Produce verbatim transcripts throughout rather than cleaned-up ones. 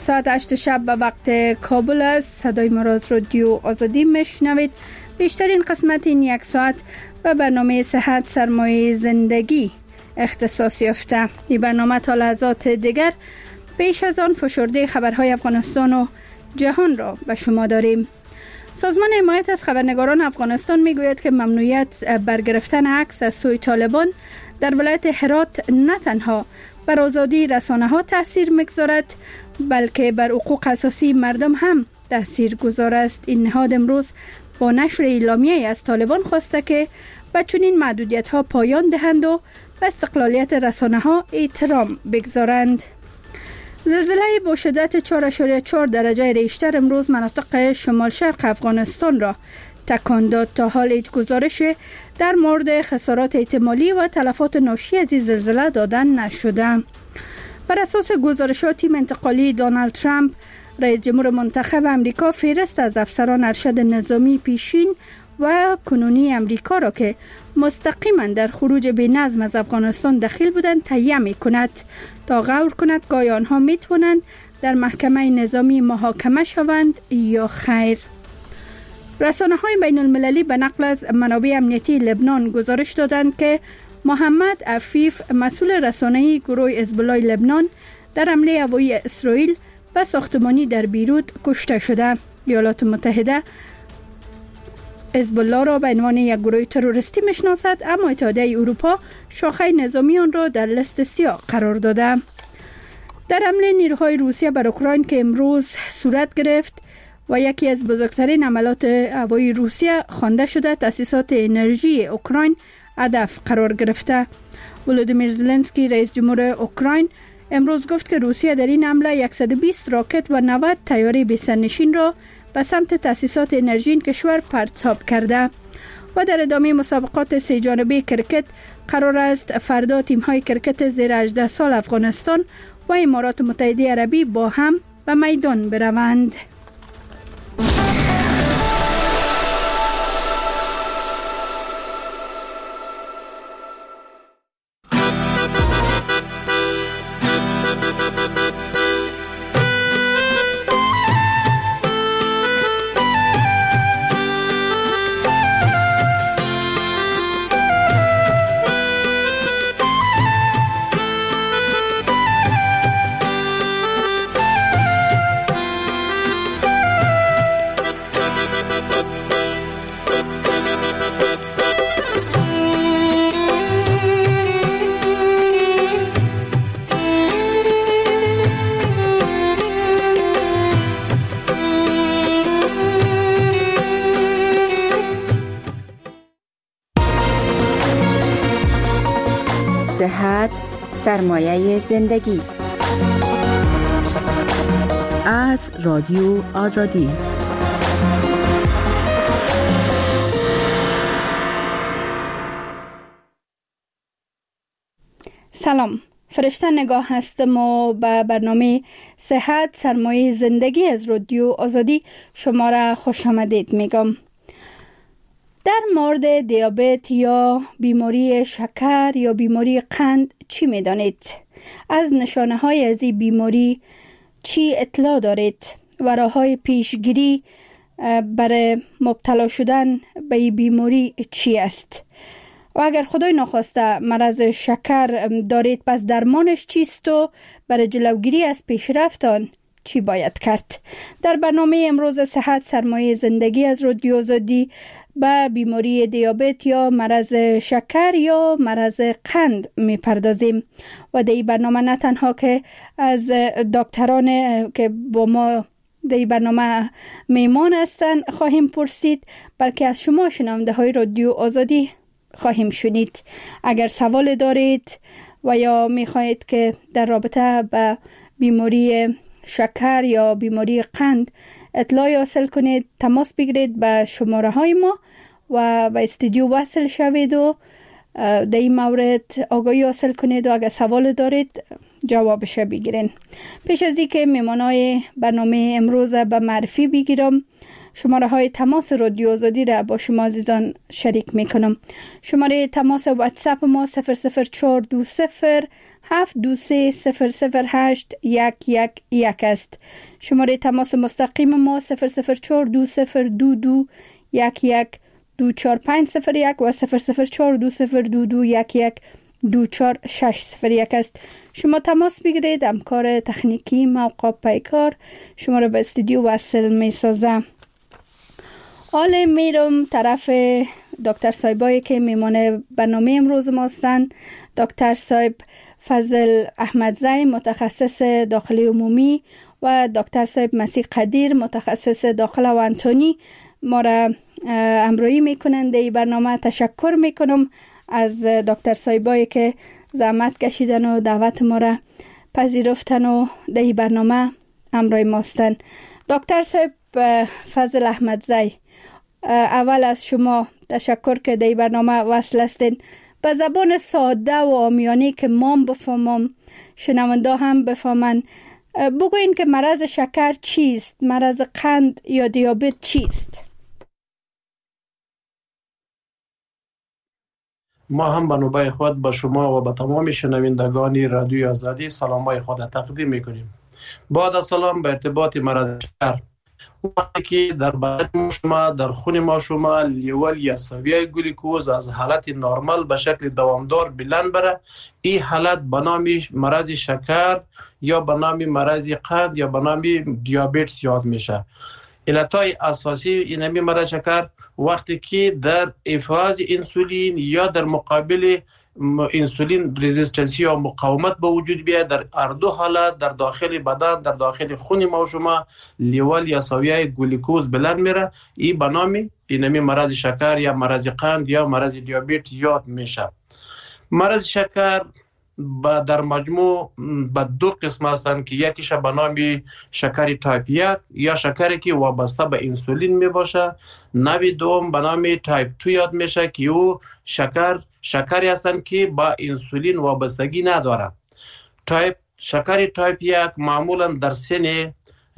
ساعت هشت شب به وقت کابل است. صدای ما را از رادیو آزادی میشنوید. بیشترین قسمت این یک ساعت به برنامه صحت سرمایه زندگی اختصاص یافته. این برنامه تا لحظات دیگر پیش از آن فشرده خبرهای افغانستان و جهان را به شما داریم. سازمان حمایت از خبرنگاران افغانستان میگوید که ممنوعیت برگرفتن عکس از سوی طالبان در ولایت هرات نه تنها بر آزادی رسانه ها تاثیر میگذارد بلکه بر حقوق اساسی مردم هم تاثیر گذار است. این نهاد امروز با نشر اعلامیه از طالبان خواسته که به چنین محدودیت ها پایان دهند و به استقلالیت رسانه ها احترام بگذارند. زلزله با شدت چهار اعشاریه چهار درجه ریشتر امروز مناطق شمال شرق افغانستان را تکان داد. تا حال هیچ گزارش در مورد خسارات احتمالی و تلفات ناشی از این زلزله دادن نشده. بر اساس گزارشات تیم انتقالی دونالد ترامپ رئیس جمهور منتخب امریکا فهرست از افسران ارشد نظامی پیشین و کنونی امریکا را که مستقیما در خروج بی‌نظم از افغانستان دخیل بودند تهیه می‌کند تا غور کند که آیا آنها می‌توانند در محکمه نظامی محاکمه شوند یا خیر. رسانه‌های بین المللی به نقل از منابع امنیتی لبنان گزارش دادند که محمد عفیف مسئول رسانه‌ای گروه حزب الله لبنان در حمله هوایی اسرائیل به ساختمانی در بیروت کشته شده. ایالات متحده حزب الله را به عنوان یک گروه تروریستی میشناسد، اما اتحادیه اروپا شاخه نظامی آن را در لیست سیاه قرار داده. در حمله نیروهای روسیه بر اوکراین که امروز صورت گرفت و یکی از بزرگترین حملات هوایی روسیه خوانده شده، تأسیسات انرژی اوکراین هدف قرار گرفته. ولودیمیر زلنسکی رئیس جمهور اوکراین امروز گفت که روسیه در این حمله صد و بیست راکت و نود طیاره بی سرنشین را به سمت تأسیسات انرژی این کشور پرتاب کرده. و در ادامه مسابقات سه جانبه کرکت قرار است فردا تیم‌های کرکت زیر هجده سال افغانستان و امارات متحده عربی با هم به میدان بروند. صحت سرمایه زندگی از رادیو آزادی. سلام، فرشته نگاه هستم و به برنامه صحت سرمایه زندگی از رادیو آزادی شما را خوش آمدید میگم. در مورد دیابت یا بیماری شکر یا بیماری قند چی میدانید؟ از نشانه های از این بیماری چی اطلاع دارید؟ و راه‌های پیشگیری برای مبتلا شدن به این بیماری چی است؟ و اگر خدای نخواسته مرض شکر دارید پس درمانش چیست و برای جلوگیری از پیشرفت آن چی باید کرد؟ در برنامه امروز صحت سرمایه زندگی از رادیو آزادی به بیماری دیابت یا مرض شکر یا مرض قند میپردازیم و در این برنامه نه تنها که از دکتران که با ما در این برنامه میمان هستند خواهیم پرسید، بلکه از شما شنونده های رادیو آزادی خواهیم شنید. اگر سوال دارید و یا میخواهید که در رابطه با بیماری شکر یا بیماری قند اطلاعی حاصل کنید، تماس بگیرید به شماره های ما و به استودیو وصل شوید و در این مورد آگاهی حاصل کنید و اگر سوال دارید جوابش بگیرین. پیش از اینکه میمانای برنامه امروز به معرفی بگیرم، شماره های تماس رادیو آزادی را با شما عزیزان شریک میکنم. شماره تماس واتساپ ما صفر صفر چهار دو صفر هفت دو سه صفر صفر هشت یک یک یک است. شماره تماس مستقیم ما صفر صفر چهار دو صفر دو دو یک یک دو چهار پنج صفر یک و صفر صفر چهار دو صفر دو دو یک یک دو چهار شش صفر یک است. شما تماس بگیرید، همکار تکنیکی موقع پیکار شما را به استودیو وصل می سازم. حالا میرم طرف دکتر صاحبایی که میمانه برنامه امروز ما هستند. دکتر صاحب فضل احمدزی متخصص داخلی عمومی و دکتر صاحب مسیح قدیر متخصص داخل و انتونی ما را همراهی میکنند. در برنامه تشکر میکنم از دکتر صاحبایی که زحمت کشیدن و دعوت ما را پذیرفتن و در برنامه همراه ما هستند. دکتر صاحب فضل احمدزی، اول از شما تشکر که در برنامه وصل هستین. به زبان ساده و عامیانه که ما بفهمم، شنونده هم بفهمن، بگوین که مرض شکر چیست؟ مرض قند یا دیابت چیست؟ ما هم به نوبه خود با شما و به تمام شنوندگان رادیوی آزادی سلامای خود تقدیم میکنیم. بعد از سلام به ارتباط مرض شکر، وقتی که در بدن شما، در خون ما شما لیول یا سویه گلوکوز از حالت نرمال به شکل دوامدار بلند بره، این حالت به نام مرض شکر یا به نام مرض قند یا به نام دیابت یاد میشه. علتهای اساسی این مرض شکر وقتی که در افراز انسولین یا در مقابل انسولین رزिस्टنسی یا مقاومت به وجود بیاد، در هر دو حالت در داخل بدن، در داخل خون ما شما لیول یا سویه گلوکوز بلند میره، این به نام اینمی مرض شکر یا مرض قند یا مرض دیابت یاد میشه. مرض شکر در مجموع به دو قسم هستند که یکیش به نام شکر تایپ یک یا شکری که وابسته به انسولین می باشه، نوع دوم به نام تایپ دو یاد میشه که او شکر شکری هستند که با انسولین وابستگی نداره. تایپ شکر تایپ یک معمولا در سن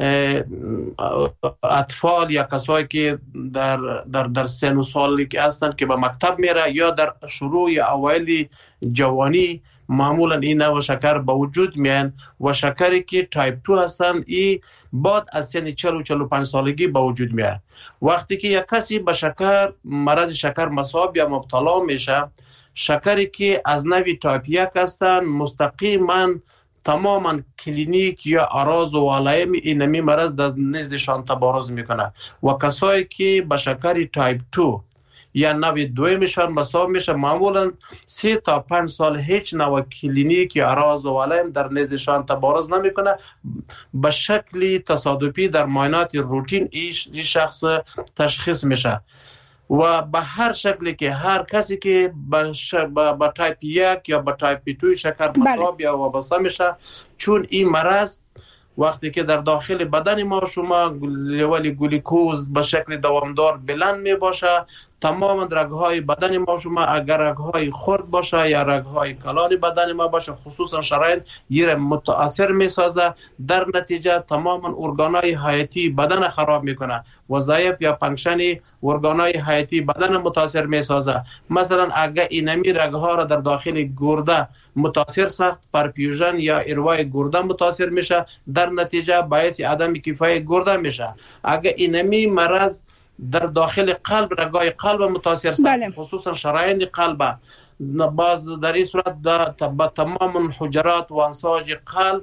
اطفال یا کسایی که در در در سن و سالی که هستند که به مکتب میره یا در شروع یا اوایل جوانی معمولا این نوع شکر به وجود میان و شکری که تایپ دو هستند ای بعد از سن چهل و چهل و پنج سالگی به وجود میاد. وقتی که یک کسی به شکر مرض شکر مصاب یا مبتلا میشه، شکری که از نوع تایپ یک هستند مستقیما تماما کلینیک یا اعراض و علائم اینمی مرض در نزدشان تبارز میکنه و کسایی که به شکر تایپ دو یا نوع دویمشان مصاب میشه معمولا سه تا پنج سال هیچ نوع کلینیک یا اعراض و علائم در نزدشان تبارز نمیکنه، به شکل تصادفی در معاینات روتین این شخص تشخیص میشه و به هر شکلی که هر کسی که با, ش... با... با تایپ یک یا با تایپ دو شکر مصاب یا وابسته میشه، چون این مرض وقتی که در داخل بدن ما شما لیول گلوکوز به شکل دوامدار بلند می باشه، تمام رگ‌های بدن ما شما اگر رگ‌های خرد باشه یا رگ‌های کلان بدن ما باشه خصوصا شرايين یه متاثر میسازه، در نتیجه تمام ارگان‌های حیاتی بدن خراب میکنه، وظایف یا فانکشن ارگان‌های حیاتی بدن متاثر میسازه. مثلا اگر اینمی رگ‌ها را در داخل گرده متاثر ساخت، پرفیوژن یا اروای گرده متاثر میشه، در نتیجه باعث عدم کفایت گرده میشه. اگر اینمی مرض در داخل قلب رگای قلب متاثر ساخت، بله. خصوصا شرايين قلب، باز در این صورت در تمام حجرات و انساج قلب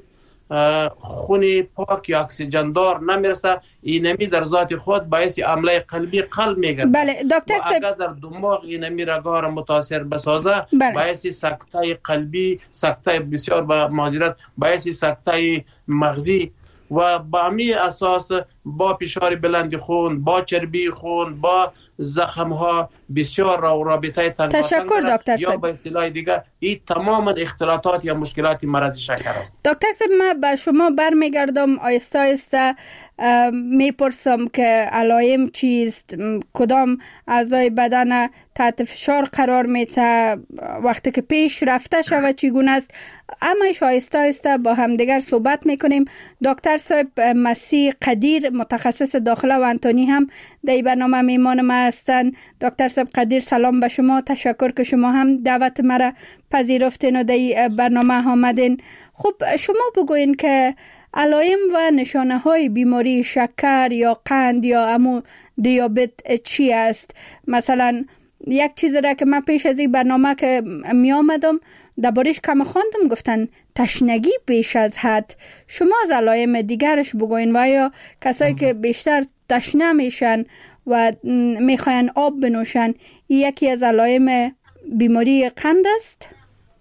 خون پاک یا اکسیژن دار نمیرسه، اینمی در ذات خود باعث حمله قلبی قلب میگرده. بله دکتر صاحب، اگر در دماغ اینمی رگا را متاثر بسازه، بله. باعث سکته قلبی، سکته بسیار با معذرت، باعث سکته مغزی و با می اساس با فشار بلند خون، با چربی خون، با زخم ها بسیار رابطه تنگاتنگ تشکر دکتر یا به اصطلاح دیگه این تمام اختلاطات یا مشکلات مرض شکر است. دکتر صاحب من به شما برمیگردم، آیسته آیسته میپرسم که علائم چیست، کدام اعضای بدن تحت فشار قرار میته، وقتی که پیش رفته شود چگونه است، همش آیسته آیسته با همدیگر صحبت میکنیم. دکتر صاحب مسیح قدیر متخصص داخله و انتونی هم در این برنامه میمان ما هستند. دکتر صاحب قدیر، سلام به شما. تشکر که شما هم دعوت مرا پذیرفتین و در این برنامه آمدین. خب شما بگوین که علائم و نشانه های بیماری شکر یا قند یا امو دیابت چی است؟ مثلا یک چیز را که من پیش از این برنامه که می آمدم دربارش کم خواندم، گفتن تشنگی بیش از حد. شما از علائم دیگرش بگوین و یا کسایی که بیشتر تشنه میشن و میخواین آب بنوشن یکی از علائم بیماری قند است؟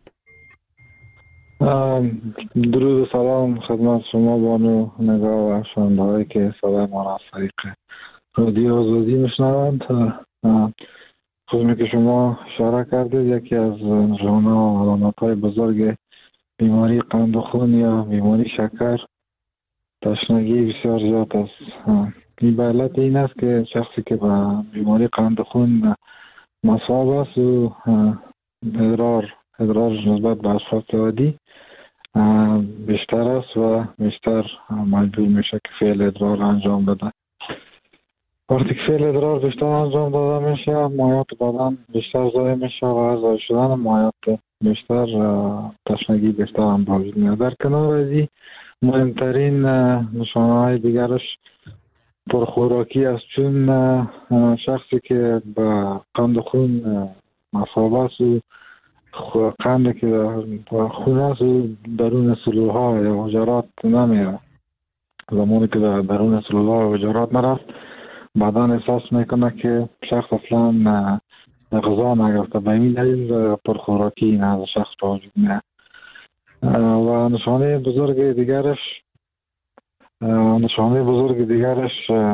درود و سلام خدمت شما بانو نگاه و شنونده هایی که صدای ما را از طریق رادیو آزادی میشنوند. خودمی که شما اشاره کردید یکی از نشانه و علامت های بزرگ بیماری قند خون یا بیماری شکر تشنگی بسیار زیاد است. این به علت این است که شخصی که با بیماری قند خون مصاب است و ادرار ادرار نسبت به اشخاص عادی بیشتر است و بیشتر مجبور میشه که فعل ادرار انجام بده. وقتی که فعل ادرار بیشتر انجام داده میشه مایعات بدن بیشتر ضایع میشه و از ضایع شدن مایعات بیشتر تشنگی بیشتر هم به وجود میاد. در کنار از این مهمترین نشانه های دیگرش پرخوراکی است، چون شخصی که با قند خون مصاب است و قند که در خون است و درون سلولها یا حجرات نمیره. زمانی که در درون سلولها و حجرات نرفت بدن احساس میکنه که شخص اصلا غذا نگرفته، به این دلیل پرخوراکی این از شخص به وجود میاد. و نشانه بزرگ دیگرش نشانه بزرگ دیگرش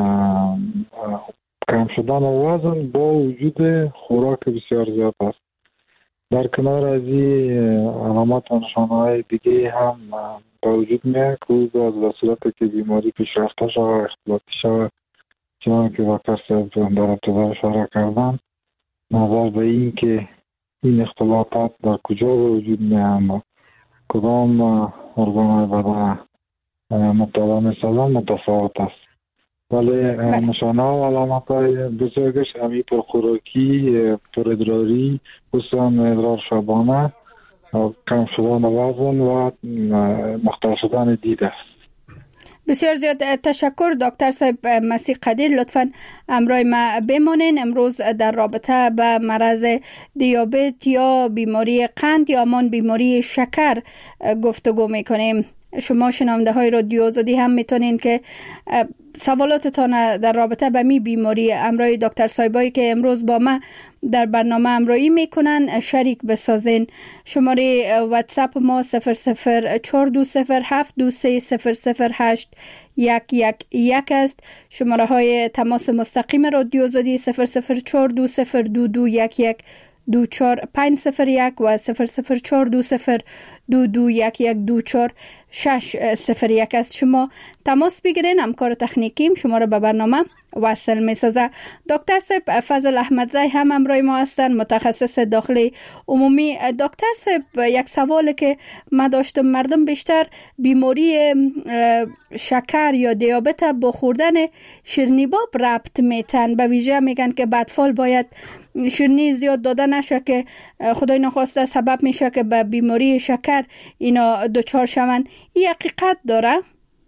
کم شدن وزن با وجود خوراک بسیار زیاد است. در کنار از این علامات و نشانه های دیگه هم به وجود میاد که او به صورت که بیماری پیشرفته شده و اختلاطی شده، چنان که دکتر صاحب در ابتدا اشاره کردن، نظر به این که این اختلاطات در کجا به وجود میاد، کدام ارگان بدن مبتلا می‌شدن متفاوت است. ولی نشانه و علامت های بزرگش همی پرخوراکی، پرادراری، خصوصا ادرار شبانه، کم شدن وزن و مختل شدن دید است. بسیار زیاد تشکر دکتر صاحب مسیح قدیر. لطفاً همراه ما بمانین. امروز در رابطه به مرض دیابت یا بیماری قند یا همان بیماری شکر گفتگو میکنیم. شما شنونده های رادیو آزادی هم میتونین که سوالاتتان در رابطه به می بیماری همراه دکتر صاحبایی که امروز با ما در برنامه همراهی میکنن شریک بسازین. شماره واتساپ ما صفر صفر چهار دو صفر هفت دو سه صفر صفر هشت یک یک یک است. شماره های تماس مستقیم رادیو آزادی صفر صفر چهار دو صفر دو دو یک یک دو چهار پنج صفر یک و صفر صفر چهار دو صفر دو دو یک یک دو چهار شش صفر یک است. شما تماس بگیرین، همکار تکنیکیم شما را به برنامه وصل می سازه. دکتر صاحب فضل احمدزی هم همراه ما هستن، متخصص داخلی عمومی. دکتر صاحب یک سوال که ما داشتم، مردم بیشتر بیماری شکر یا دیابت با خوردن شیرینی باب ربط میتن، به ویژه میگن که بدفال باید شیرینی زیاد داده نشه که خدای نخواسته سبب میشه که به بیماری شکر اینا دچار شون. این حقیقت داره؟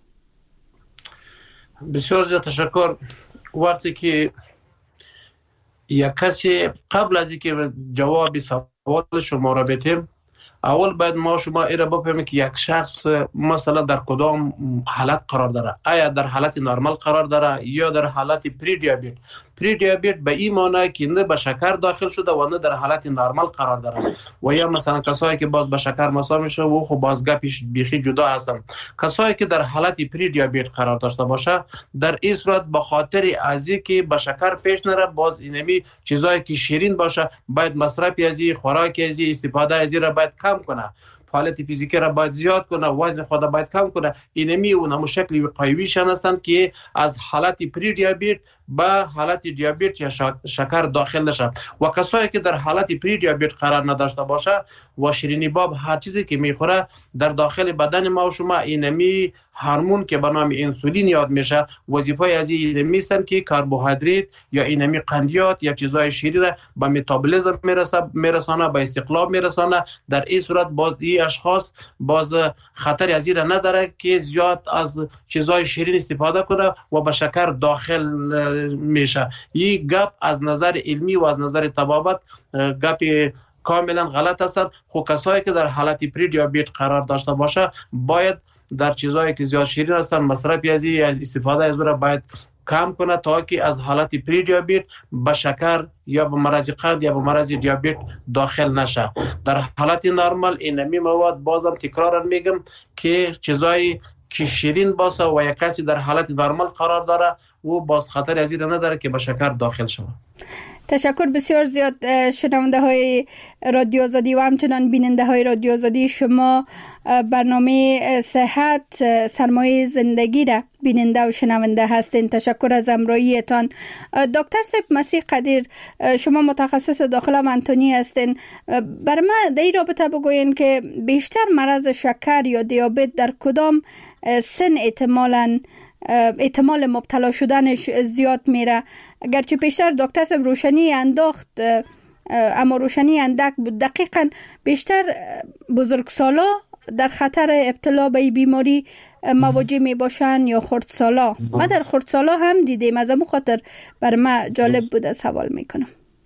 بسیار زیاد تشکر. وقتی که یک کسی قبل از اینکه جواب سوال شما را بدیم، اول باید ما شما ایره بفهمیم که یک شخص مثلا در کدام حالت قرار داره. آیا در حالت نرمال قرار داره یا در حالت پری دیابت. پری دیابت به این معنی که نه به شکر داخل شده و نه در حالت نرمال قرار داره. و یا مثلا کسایی که باز به شکر مصاب میشه و خب باز گپش بیخی جدا هستن. کسایی که در حالت پری دیابت قرار داشته باشه، در این صورت به خاطر ازی که به شکر پیش نره، باز اینمی چیزایی که شیرین باشه باید مصرف ازی، خوراک ازی، استفاده ازی را باید کم کنه. فعالیت فیزیکی را باید زیاد کنه، وزن خود را باید کم کنه. اینمی اون همون شکل وقایویشان هستند که از حالت پری دیابت به حالت دیابت یا شکر داخل نشه. و کسایی که در حالت پری دیابت قرار نداشته باشه و شیرینی باب هر چیزی که میخوره در داخل بدن ما و شما اینمی هورمون که به نام انسولین یاد میشه، وظیفه از این میسن که کربوهیدرات یا اینمی قندیات یا چیزای شیرین را به متابولیسم میرسه میرسانه، به استقلاب میرسانه. در این صورت باز این اشخاص باز خطر از این نداره که زیاد از چیزای شیرین استفاده کنه و به شکر داخل میشه. این گپ از نظر علمی و از نظر طبابت گپ کاملا غلط است. خو کسایی که در حالت پری دیابت قرار داشته باشه باید در چیزایی که زیاد شیرین هستن مصرف از استفاده از اون باید کم کنه تا که از حالت پری دیابت به شکر یا به مرض قند یا به مرض دیابت داخل نشه. در حالت نرمال اینمی مواد بازم تکرارا میگم که چیزایی که شیرین باشه و یک کسی در حالت نرمال قرار داره و باز خطر از این نداره که به شکر داخل شود. تشکر بسیار زیاد شنونده های رادیو آزادی و همچنان بیننده های رادیو آزادی. شما برنامه صحت سرمایه زندگی را بیننده و شنونده هستین. تشکر از همراهیتان. دکتر صاحب مسیح قدیر، شما متخصص داخل منطقی هستین. بر ما در این رابطه بگوین که بیشتر مرض شکر یا دیابت در کدام سن احتمالاً احتمال مبتلا شدنش زیاد میره؟ اگرچه پیشتر دکتر صاحب روشنی انداخت اما روشنی اندک بود. دقیقاً بیشتر بزرگسالا در خطر ابتلا به این بیماری مواجه می باشن یا خردسالا؟ ما در خردسالا هم دیدیم، از همون خاطر بر ما جالب بوده سوال میکنم.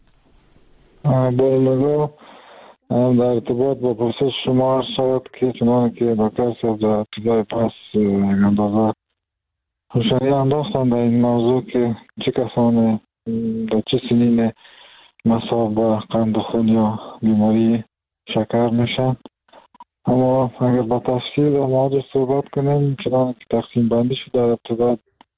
با در ارتباط با پرسش شما شود که چنانه که دکتر صاحب در ابتدای پس اندازه روشنی انداختن در این موضوع که چه کسان در چه سنین مصاب به قند خون یا بیماری شکر میشن. اما اگر با تفصیل در موضوع صحبت کنیم، چنانه که تقسیم بندی شد در ابتدا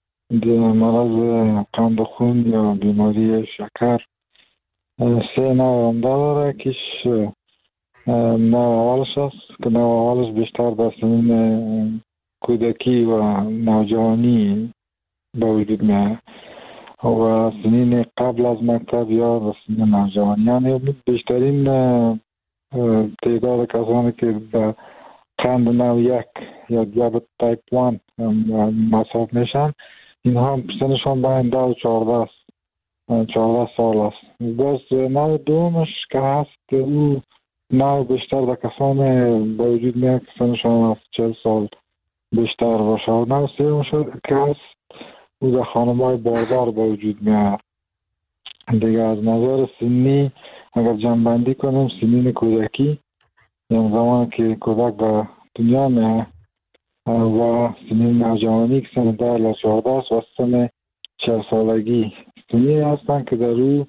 مرض قند خون یا بیماری شکر سه نوع عمده داره. کش نوع اولش است که نوع اولش بیشتر در سنین کودکی و نوجوانی به وجود میاد و سنین قبل از مکتب یا و سنین نوجوانی، یعنی بیشترین تعداد کسانی که به قند نوع یک یا دیابت تایپ یک مصاب میشن، اینها سنشان بین ده و چهارده است، چهارده سال است. باز نوع دومش که هست او نوع بیشتر در کسان به وجود میاد که سنشان از چهل سال بیشتر باشه. و نوع سوم شد که هست او در خانم‌های باردار به وجود میاد. دیگه از نظر سنی اگر جمع‌بندی کنیم، سنین کودکی یعنی زمانی که کودک به دنیا میاد و سنین نوجوانی که سن ده الی چهارده است و سن چهل سالگی سنینی هستند که در او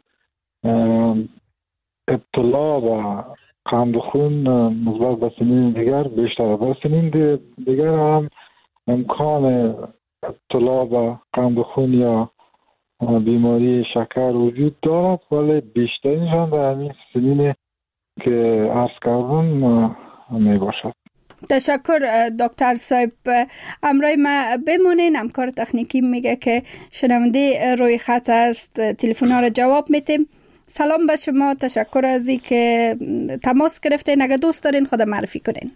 ابتلا و قند خون نسبت به سنین دیگر بیشتر. با سنین دیگر هم امکان ابتلا به قند خون یا بیماری شکر وجود دارد، ولی بیشترینشان در همین سنین که عرض کردم می باشد. تشکر دکتر صاحب. امروز ما بمونین، همکار تکنیکی میگه که شنونده روی خط است، تلفن ها را جواب میتیم. سلام به شما، تشکر از این که تماس گرفتین. اگه دوست دارین خود معرفی کنین.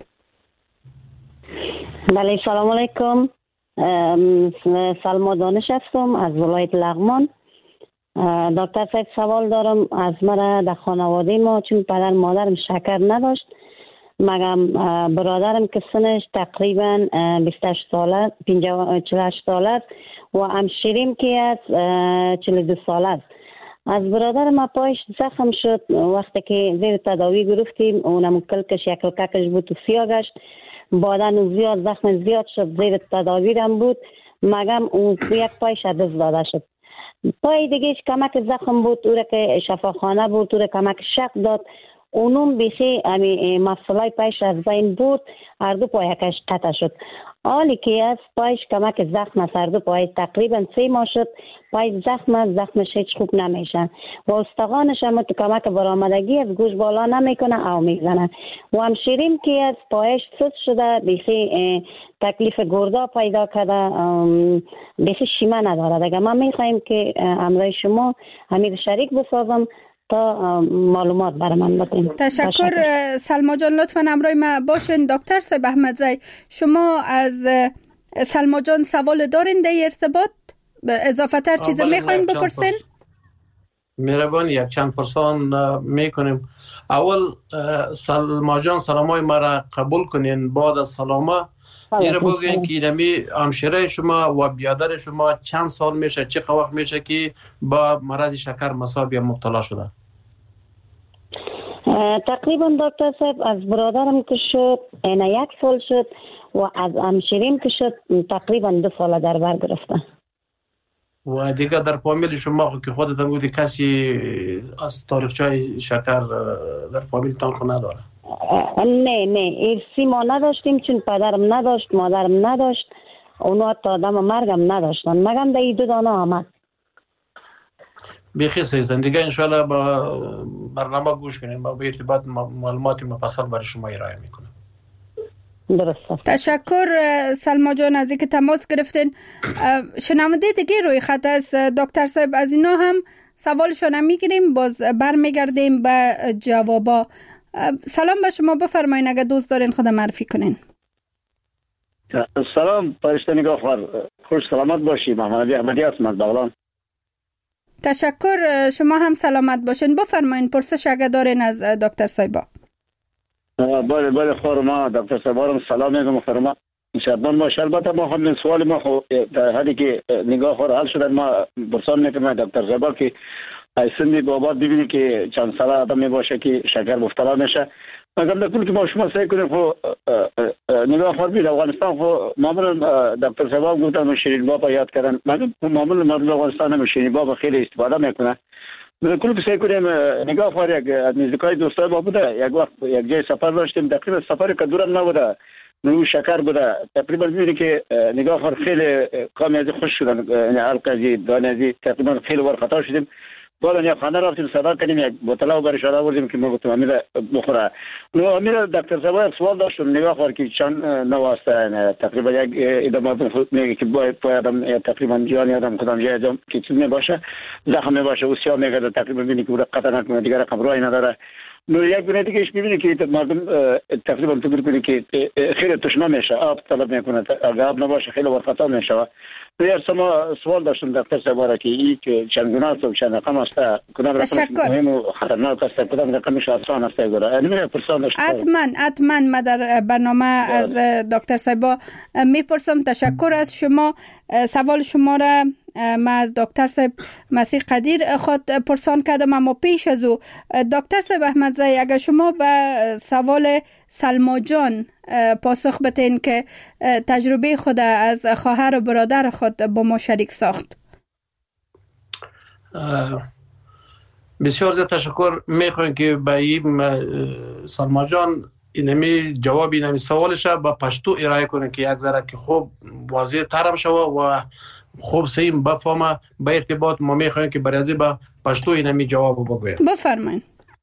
بله، سلام علیکم. سلما دانش هستم از ولایت لغمان. دکتر صاحب سوال دارم. از من در خانواده ما چون پدر مادرم شکر نداشت، مگم برادرم که سنش تقریبا بیست و هشت ساله چهل و هشت ساله است و همشیریم که از چهل و دو ساله است. از برادر ما پایش زخم شد وقتی که زیر تداوی گرفتیم، اونم کلکش یک کلکش بود و سیاه گشت. بعدن زیاد زخم زیاد شد، زیر تداوی هم بود، مگم اون یک پایش دست داده شد. پای دیگه کمک زخم بود، او را که شفاخانه بود، او را کمک شق داد، اونم بیخی امی مفصلای پایش از بین بود، هر دو پایکش قطع شد. حالی که از پایش کمک زخم از هر دو پای تقریبا سه ماه شد، پای زخم زخمش هیچ خوب نمیشن و استخوانش هم تو کمک برآمدگی از گوش بالا نمیکنه او میزنه و همشیریم که از پایش سوز شده، بیخی تکلیف گردا پیدا کرده، بیخی شیمه نداره. دیگه ما میخوایم که امرای شما همین شریک بسازم تا معلومات برای من بدین. تشکر, تشکر. سلما جان، لطفا همراه ما باشین. دکتر صاحب احمدزی، شما از سلما جان سوال دارین در ارتباط؟ اضافه تر چیز میخواین بپرسین؟ مهربان یک چند پرسان میکنیم. اول سلما جان سلامای ما را قبول کنین. بعد از سلامه یه بگین که اینمی همشیره شما و بیادر شما چند سال میشه، چه وقت میشه که با مرض شکر مصاب یا مبتلا شده؟ تقریبا دکتر صاحب از برادرم که شد اینا یک سال شد و از همشیریم که شد تقریبا دو سال در بر گرفتن. و دیگه در فامیل شما که خودتان بودی کسی از تاریخچه شکر در فامیلتان خود نداره؟ نه نه ارسی ما نداشتیم، چون پدرم نداشت، مادرم نداشت، اونا تا دم مرگم نداشتن، مگم در این دو دانه آمد. بیخی سیستن دیگه انشاءالله با برنامه گوش کنیم، با به ارتباط معلوماتی مفصل برای شما ارائه میکنم. درسته. تشکر سلما جان از اینکه تماس گرفتین. شنونده دیگه روی خط از دکتر صاحب، از اینا هم سوالشون میگیریم، باز برمیگردیم به جوابا. سلام به شما، بفرمایین اگه دوست دارین خود معرفی کنین. سلام فرشته نگاهخوار، خوش سلامت باشی. محمد علی احمدی هستم از بغلان. تشکر، شما هم سلامت باشین. بفرمایین پرسش اگه دارین از دکتر صاحبا. بله بله خور ما دکتر صاحبارم سلام میگم محترم. شادمان باشه. البته ما همین سوال ما خو در حالی که نگاه خور حل شده ما پرسان میکنم دکتر صاحبا که ایسندی بابا ببینی که چند ساله آدم باشه که شکر مبتلا میشه. مگر در کل که ما شما سعی کنیم خو نگاه خور بید افغانستان خو معمولا دکتر صاحبا گفتن شیرین بابا یاد کردن. مگر معمولا مردم افغانستان هم شیرین بابا خیلی استفاده میکنه. کل که سعی کنیم نگاه خور یک از نزدیکای دوستای ما بوده، یک وقت یک جای سفر داشتیم، تقریبا سفر که دورم نبوده، نو شکر بوده، تقریبا میبینی که نگاه خور خیلی کامی از خوش شدن، یعنی حلقه دانه تقریبا خیلی ور خطا شدیم. بالا یک خانه رفتیم صدا کردیم، یک بوتل آب برش آوردیم که ما گفتم امیر بخوره. نو امیر دکتر صاحب یک سوال داشت، نگاه خور که چند نواسته تقریبا یک ادامه خود میگه که باید آدم تقریبا جانی آدم کدام جای آدم که چیز میباشه زخم میباشه و سیاه میگه تقریبا میبینی که بوده قطع نکنه دیگر رقم روی نداره. نو یک بینه دیگه ایش میبینی که مردم تقریبا تو بکنی که خیلی تشنه میشه، آب طلب میکنه، اگه آب نباشه خیلی ورخطا میشه. یه سما سوال داشتم دکتر صاحب که این که چند گونه است و چند رقم است، کدام رقم مهم و خطرناک است، کدام رقمش آسان است گره. یعنی پرسان داشتم. حتما حتما ما در برنامه از دکتر صاحب میپرسم. تشکر از شما. سوال شما را ما از دکتر صاحب مسیح قدیر خود پرسان کردم، اما پیش از او دکتر صاحب احمدزی اگر شما به سوال سلما جان پاسخ بتین که تجربه خود از خواهر و برادر خود با ما شریک ساخت. بسیار زیاد تشکر میخوایم که به این سلما جان اینمی جواب اینمی سوالش با پشتو ارائه کنه که یک ذره که خوب واضح ترم شوه و خوب سیم بفهمه. به ارتباط ما میخوایم که برای با پشتو اینمی جواب بگویم. بفرمایید.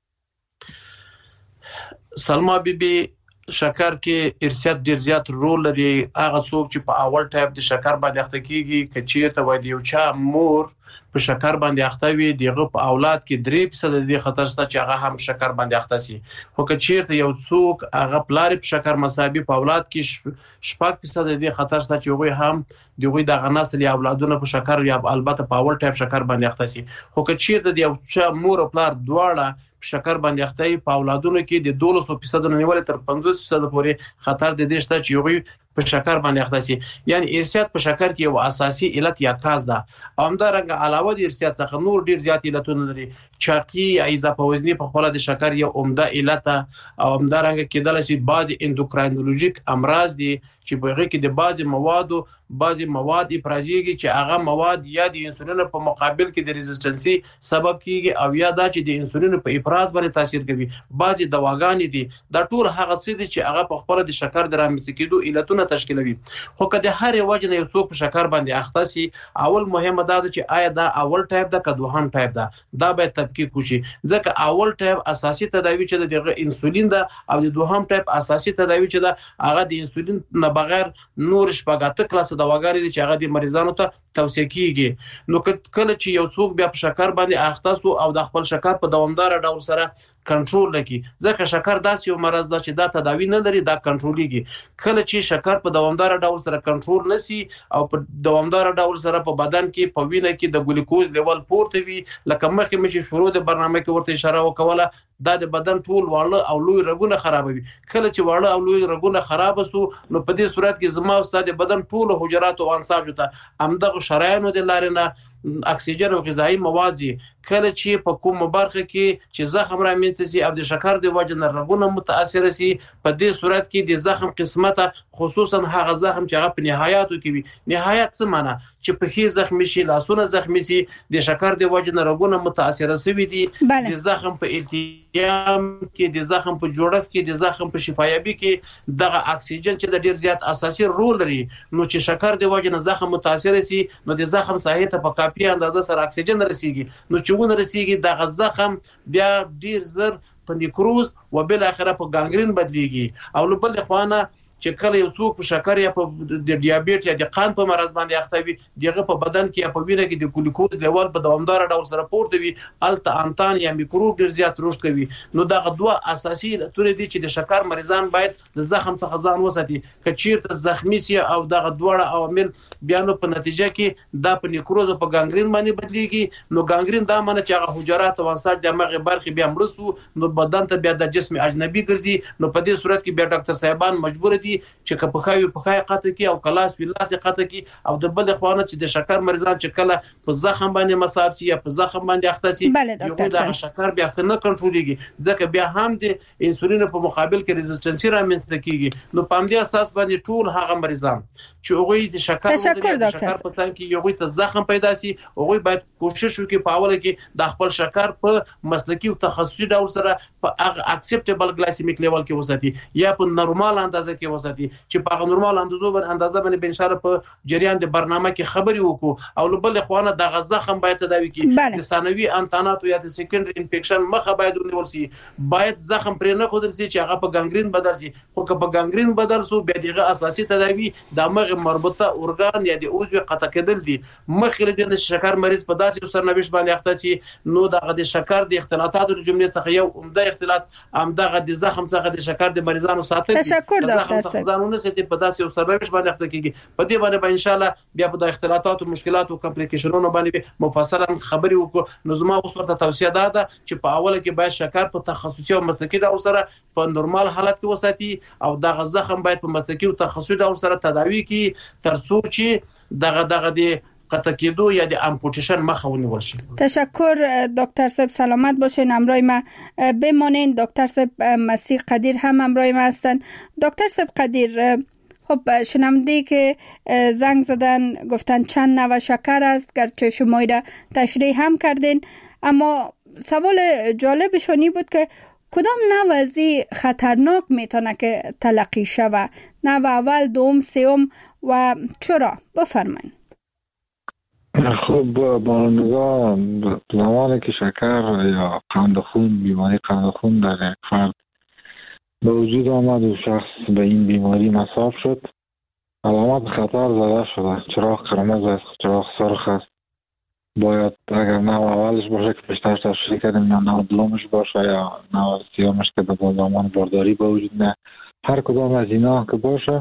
سلما بی بی شکر که ارثیت ډیر زیات رول لري. هغه څوک چې په اول ټایپ د شکر باندې اخته کیږي که چیرته وای دی یو چا مور په شکر باندې اخته وي دغه په اولاد کې درې فیصد د خطر شته چې هغه هم شکر باندې اخته شي. خو که چیرته یو څوک هغه پلار په شکر مصابي په اولاد کې شپږ فیصد د خطر شته چې هغه هم دغه د غنسل یا اولادونه په شکر یا البته په اول ټایپ شکر باندې اخته شي. خو که چیرته د یو چا مور او پلار دواړه شکر باندې اخته په اولادونو کې د دولس فیصد نه نیول تر پنځوس فیصد پورې خطر د دې شته چې یو په شکر باندې اخته شي. یعنی ارثیات په شکر کې یو اساسي علت یا کاز ده. همدارنګه علاوه د ارثیات څخه نور ډیر زیات علتونه لري. چاقي یا اضافه وزنی په خپل د شکر یو عمده علت او همدارنګه کېدل چې بعض اندوکراینولوژیک امراض دي چې په هغه کې د بعض موادو بعض مواد افرازيږي چې هغه مواد یا د انسولین په مقابل کې د ريزिस्टنسي سبب کیږي او یا دا چې د انسولین په افراز باندې تاثیر کوي. بعض دواګانې دي دا ټول هغه څه دي چې هغه په خپل د شکر د رامنځته کېدو علتونه تشکیلوي. خو کله هر وجه نه یو څوک په شکر باندې اخته سي، اول مهمه دا ده چې آیا دا اول ټایپ ده که دوهم ټایپ ده، دا به تفکیک وشي. ځکه اول ټایپ اساسي تداوی چې د انسولین ده او د دوهم ټایپ اساسي تداوی چې ده هغه د انسولین نه بغیر نور شپږاته کلاس دواګانې دي چې هغه د مریضانو ته توصیه کیږي. نو کله چې یو څوک بیا په شکر باندې اخته سو او د خپل شکر په دوامدار ډول سره کنټرول لکي، ځکه شکر داسې یو مرض ده چې دا تداوی نه لري، دا کنټرولېږي. کله چې شکر په دوامدار ډول سره کنټرول نسی او په دوامدار ډول سره په بدن کې په وینه کې د ګلوکوز لیول پورته وي، لکه مخکې مې شروع د برنامه کې ورته اشاره وکوله، دا د بدن ټول واړه او لوی رګونه خرابوي. کله چې واړه او لوی رګونه خراب سو نو په دې صورت کې زما او ستاسو د بدن ټول حجرات او انساج ته همدغه شرایانو د لارې نه اکسیجن او غذایی مواد زی. کله چې په کوم برخه کې چې زخم رامنځته سي او د شکر د وجه نه رګونه متاثر سي، په دې صورت کې د زخم قسمته خصوصا هغه زخم چې هغه په نهایتو کې وي. نهایت څه معنی؟ چې په خې زخمی شي، لاسونه زخمی سي، د شکر د وجه نه رګونه متاثر سوي دي، د زخم په التیام کې، د زخم په جوړښت کې، د زخم په شفایابي کې دغه اکسیجن چې د ډیر زیات اساسي رول لري. نو چې شکر د وجه نه زخم متاثر سي نو د زخم ساحې ته په کافي اندازه سره اکسیجن رسیږي، نو چې ونه رسیږي دغه زخم بیا ډیر زر په نیکروز او بل اخره په ګانګرین بدلیږي. او بل خوانه چې کله یو څوک په شکر یا په د ډیابیټ یا د قند په مرض باندې اخته وي، دغه په بدن کې یا په وینه کې د ګلوکوز لیول په دوامدار ډول سره پورته وي، الته انتان یا میکروب ډیر زیات رشد کوي. نو دغه دوه اساسي علتونه دي چې د شکر مریضان باید د زخم څخه ځان وساتي. که چیرته زخمی سي او دغه دوه عوامل بیانو په نتیجه کې دا په نیکروز او په ګانګرین باندې بدلیږي، نو ګانګرین دا معنی چې هغه حجرات او انساج د مغه برخه بیا مرسو، نو بدن ته بیا د جسم اجنبي ګرځي. نو په دې صورت کې بیا ډاکټر صاحبان مجبور دي چې که په خایو په خای قطه کې او کلاس ویلاس قطه کې، او د بل خوانه چې د شکر مریضان چې کله په زخم باندې مصاب شي یا په زخم باندې اخته شي، یو د شکر بیا نه کنټرولېږي، ځکه بیا هم د انسولین په مقابل کې ریزिस्टेंस رامنځته کیږي. نو په همدې اساس باندې ټول هغه مریضان چې هغوی د شکر شکر په ځای کې یو ته زخم پیدا شي، هغوی باید کوشش وکړي په اوله کې د خپل شکر په مسلکی او تخصصي ډول سره په هغه اکسپټیبل ګلایسیمیک لیول کې وساتي یا په نورمال اندازه کې وساتي، چې په هغه نورمال اندازو باندې اندازه باندې به ان شاء الله په جریان د برنامه کې خبري وکړو. او بل خوانه د زخم باید تداوي کړي، د ثانوي انتانات یا د سیکنډري انفیکشن مخه باید ونیول شي، باید زخم پرې نه خودل شي چې هغه په ګانګرین بدل شي. خو که په ګانګرین بدل شو بیا دغه اساسي تداوی د مغه مربوطه اورګان یا د عضو قطع کېدل دي. مخکې د شکر مریض په داسې سرنوشت باندې اخته شي، نو دغه د شکر د اختلاطاتو د جملې څخه یو عمده اختلاط همدغه د زخم څخه د شکر د مریضانو ساتل. تشکر ډاکټر صاحب. ځانونه ستې په داسې سرنوشت باندې اخته کیږي. په دې باندې به ان شاء الله بیا په د اختلاطات او مشکلات او کمپلیکیشنونو باندې مفصلا خبري وکړو. نو زما اوس ورته توصیه ده چې په اوله کې باید شکر په تخصصي او مسلکي ډول سره په نورمال حالت کې وساتي، او دغه زخم باید په مسلکي او تخصصي ډول سره تداوی کی ترڅو چې دغه دغه دی قطع کېدو یا د امپوټیشن مخه ونیول شي. تشکر دکتر صاحب، سلامت باشین. همراه ما بمانین. دکتر صاحب مسیح قدیر هم همراه ما هستن. دکتر صاحب قدیر، خب شنونده که زنگ زدن گفتن چند نوع شکر است، گرچه شما را تشریح هم کردین، اما سوال جالبشانی بود که کدام نوع ازی خطرناک میتونه که تلقی شود؟ نوع اول، دوم، سوم و چرا؟ بفرمایید. خب بانگاه زمانی که شکر یا قند خون، بیماری قند خون در یک فرد به وجود آمد و شخص به این بیماری مصاب شد، علامت خطر زده شده، چراغ قرمز است، چراغ سرخ است، باید اگر نوع اولش باشه که پیشتر تشریح کردیم یا نوع دومش باشه یا نوع سیامش که به زمان بارداری به وجود نه، هر کدام از اینا که باشه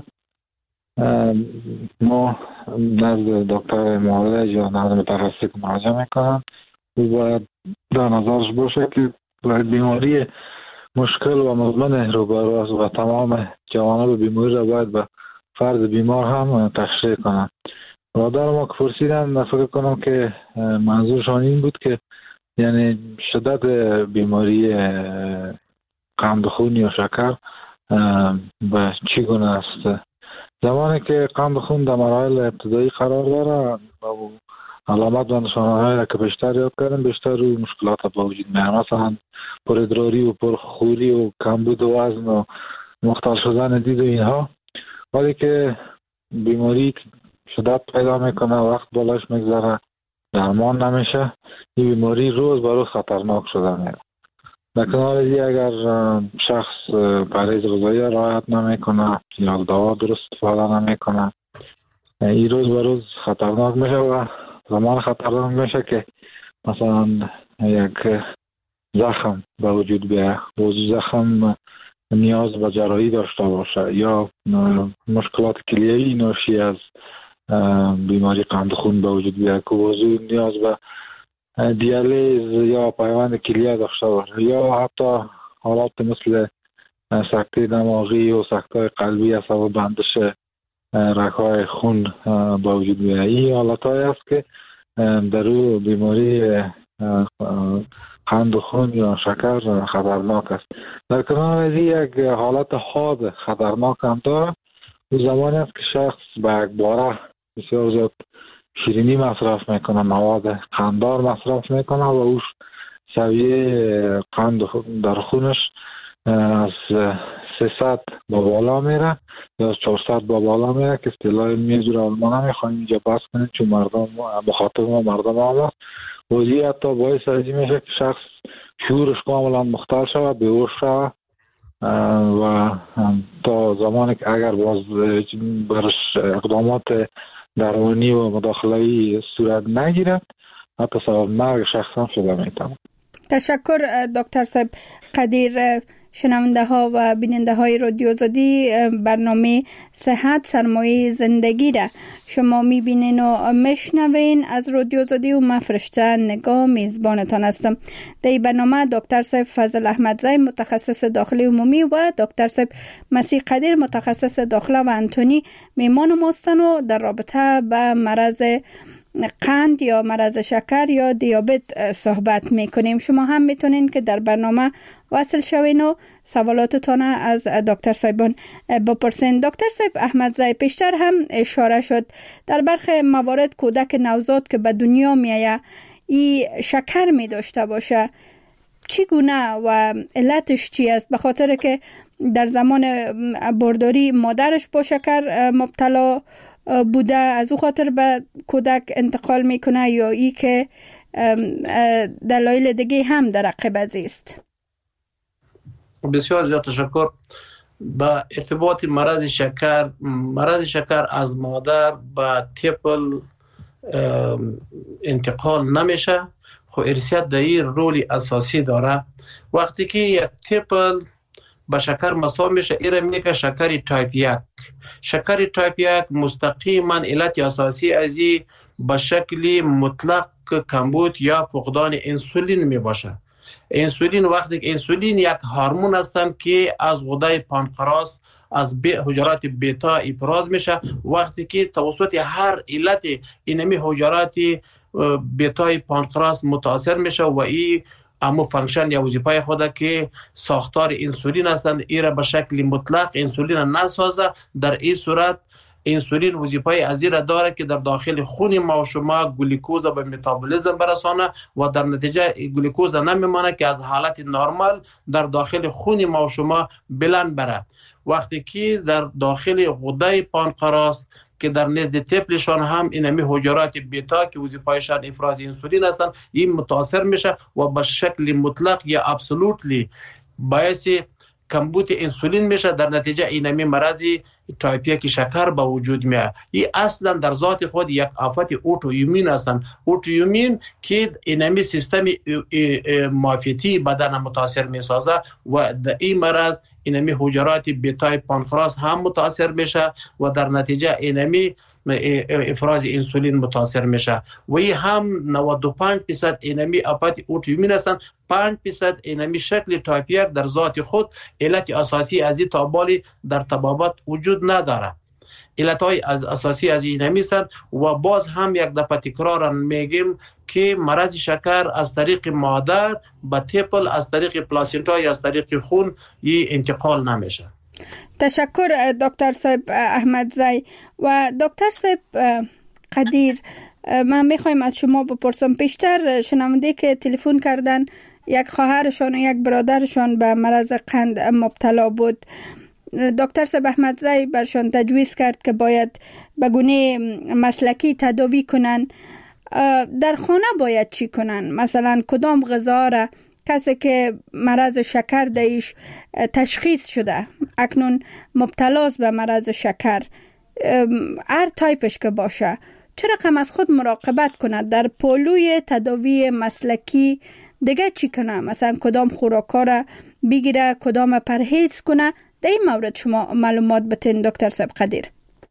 ما نزد دکتر معالج یا نزد متخصص که مراجعه میکنن و باید در نظرش باشه که باید بیماری مشکل و مزمن روبرو است و تمام جوانب بیماری را باید به فرد بیمار هم تشریح کنن. برادر ما که پرسیدن فکر کنم که منظورشان این بود که یعنی شدت بیماری قند خون یا شکر به چگونه است. زمانی که قند خون در مراحل ابتدایی قرار داره و علامت و نشانه‌هایی را که بیشتر یاد کردیم، بیشتر روی مشکلات به وجود میاد، مثلا پرادراری و پرخوری و کمبود و وزن و مختل شدن دید و اینها. ولی که بیماری شدت پیدا میکنه، وقت بالاش میگذره، درمان نمیشه، این بیماری روز به روز خطرناک شده میره. در کنار دیگه اگر شخص پرهیز غذایی رعایت نمیکنه یا دوا درست استفاده نمیکنه این روز به روز خطرناک میشه و زمان خطرناک میشه که مثلا یک زخم به وجود بیاید و زخم نیاز به جراحی داشته باشه یا مشکلات کلیه‌ای ناشی از بیماری قند خون به وجود بیاید که وضو نیاز به دیالیز یا پیوند کلیه داشته باشه یا حتی حالات مثل سکته دماغی و سکته قلبی از سبب بندش رگ‌های خون به وجود بیاید. این حالت‌هایی است که در او بیماری قند خون یا شکر خطرناک است. در کنار از یک حالت حاد خطرناک هم داره، او زمانی است که شخص به یک باره بسیار زیاد شیرینی مصرف میکنه، مواد قنددار مصرف میکنه و اوش سویه قند در خونش از سیصد با بالا میره یا از چهارصد با بالا میره که اصطلاح علمی جور آلمان نمیخوایم اینجا بحث کنیم چون مردم مخاطب ما مردم هم است. وضعی حتی باعث ازی میشه که شخص شعورش کاملا مختل شود، بیهوش شود و تا زمانی که اگر باز برش اقدامات درمانی و مداخله‌ای صورت نگیرد حتی سبب مرگ شخص هم شده میتونه. تشکر دکتر صاحب قدیر. شنونده ها و بیننده های رادیو آزادی، برنامه صحت سرمایه زندگی را شما میبینین و میشنوین از رادیو آزادی و من فرشته نگاه میزبانتان هستم. در این برنامه دکتر صاحب فضل احمدزی متخصص داخلی عمومی و دکتر صاحب مسیح قدیر متخصص داخله و انتونی میمان ماستن و در رابطه به مرض قند یا مرض شکر یا دیابت صحبت میکنیم. شما هم میتونین که در برنامه وصل شوین و سوالاتتان از دکتر صاحبان بپرسین. دکتر صاحب احمدزی، پیشتر هم اشاره شد در برخی موارد کودک نوزاد که به دنیا میایه ای شکر می داشته باشه، چی گونه و علتش چی است؟ به خاطر که در زمان بارداری مادرش با شکر مبتلا بوده از او خاطر به کودک انتقال میکنه یا ای که دلایل دیگه هم در عقب است؟ بسیار زیاد تشکر. با ارتباط مرض شکر، مرض شکر از مادر به طفل انتقال نمیشه. خب ارثیت در این رولی اساسی داره. وقتی که یک طفل با شکر مصاب میشه ایره میگه شکر تایپ یک. شکر تایپ یک مستقیما علت اساسی از این به شکل مطلق کمبود یا فقدان انسولین می باشه. انسولین وقتی که انسولین یک هورمون هستن که از غده پانکراس از حجرات بیتا افراز میشه. وقتی که توسط هر علت اینمی حجرات بیتا پانکراس متاثر میشه و این اما فانکشن یا وظیفه خود که ساختار انسولین هستند ایره به شکل مطلق انسولین نسازه. در این صورت انسولین وظیفه از این را داره که در داخل خون ما و شما گلوکوز به متابولیسم برسانه و در نتیجه گلوکوز نمیمانه که از حالت نرمال در داخل خون ما و شما بلند بره. وقتی که در داخل غده پانکراس که در نزد طفلشان هم اینمی حجرات بیتا که وظیفه‌شان افراز انسولین هستند این متاثر میشه و به شکل مطلق یا ابسولوتلی باعث کمبود انسولین میشه. در نتیجه اینمی مرضی تایپ یک شکر به وجود میاد. این اصلا در ذات خود یک آفت اوتوایمون هستند. اوتوایمون که اینمی سیستم معافیتی بدن متاثر میسازه و در این مرض اینمی حجرات بیتا پانکراس هم متاثر میشه و در نتیجه اینمی افراز انسولین متاثر میشه و این هم نود و پنج درصد اینمی آفت اوتوایمون هستند. پنج درصد اینمی شکل تایپ یک در ذات خود علت اساسی از این تابالی در طبابت وجود نداره. علتهای از اساسی از این هستند و باز هم یک دفعه تکرار میگیم که مرض شکر از طریق مادر به طفل از طریق پلاسینتا یا از طریق خون این انتقال نمیشه. تشکر دکتر صاحب احمدزی. و دکتر صاحب قدیر، من میخوایم از شما بپرسم، پیشتر شنونده که تلفن کردن یک خواهرشان و یک برادرشان به مرض قند مبتلا بود، دکتر صاحب احمدزی برشان تجویز کرد که باید به گونه مسلکی تداوی کنن. در خانه باید چی کنن؟ مثلا کدام غذا را کسی که مرض شکر دایش تشخیص شده اکنون مبتلاست به مرض شکر هر تایپش که باشه چه رقم از خود مراقبت کنه در پالوی تداوی مسلکی؟ دیگه چی کنه؟ مثلا کدام خوراکا را بگیره، کدام پرهیز کنه؟ در این مورد شما معلومات بتین دکتر سبقدیر.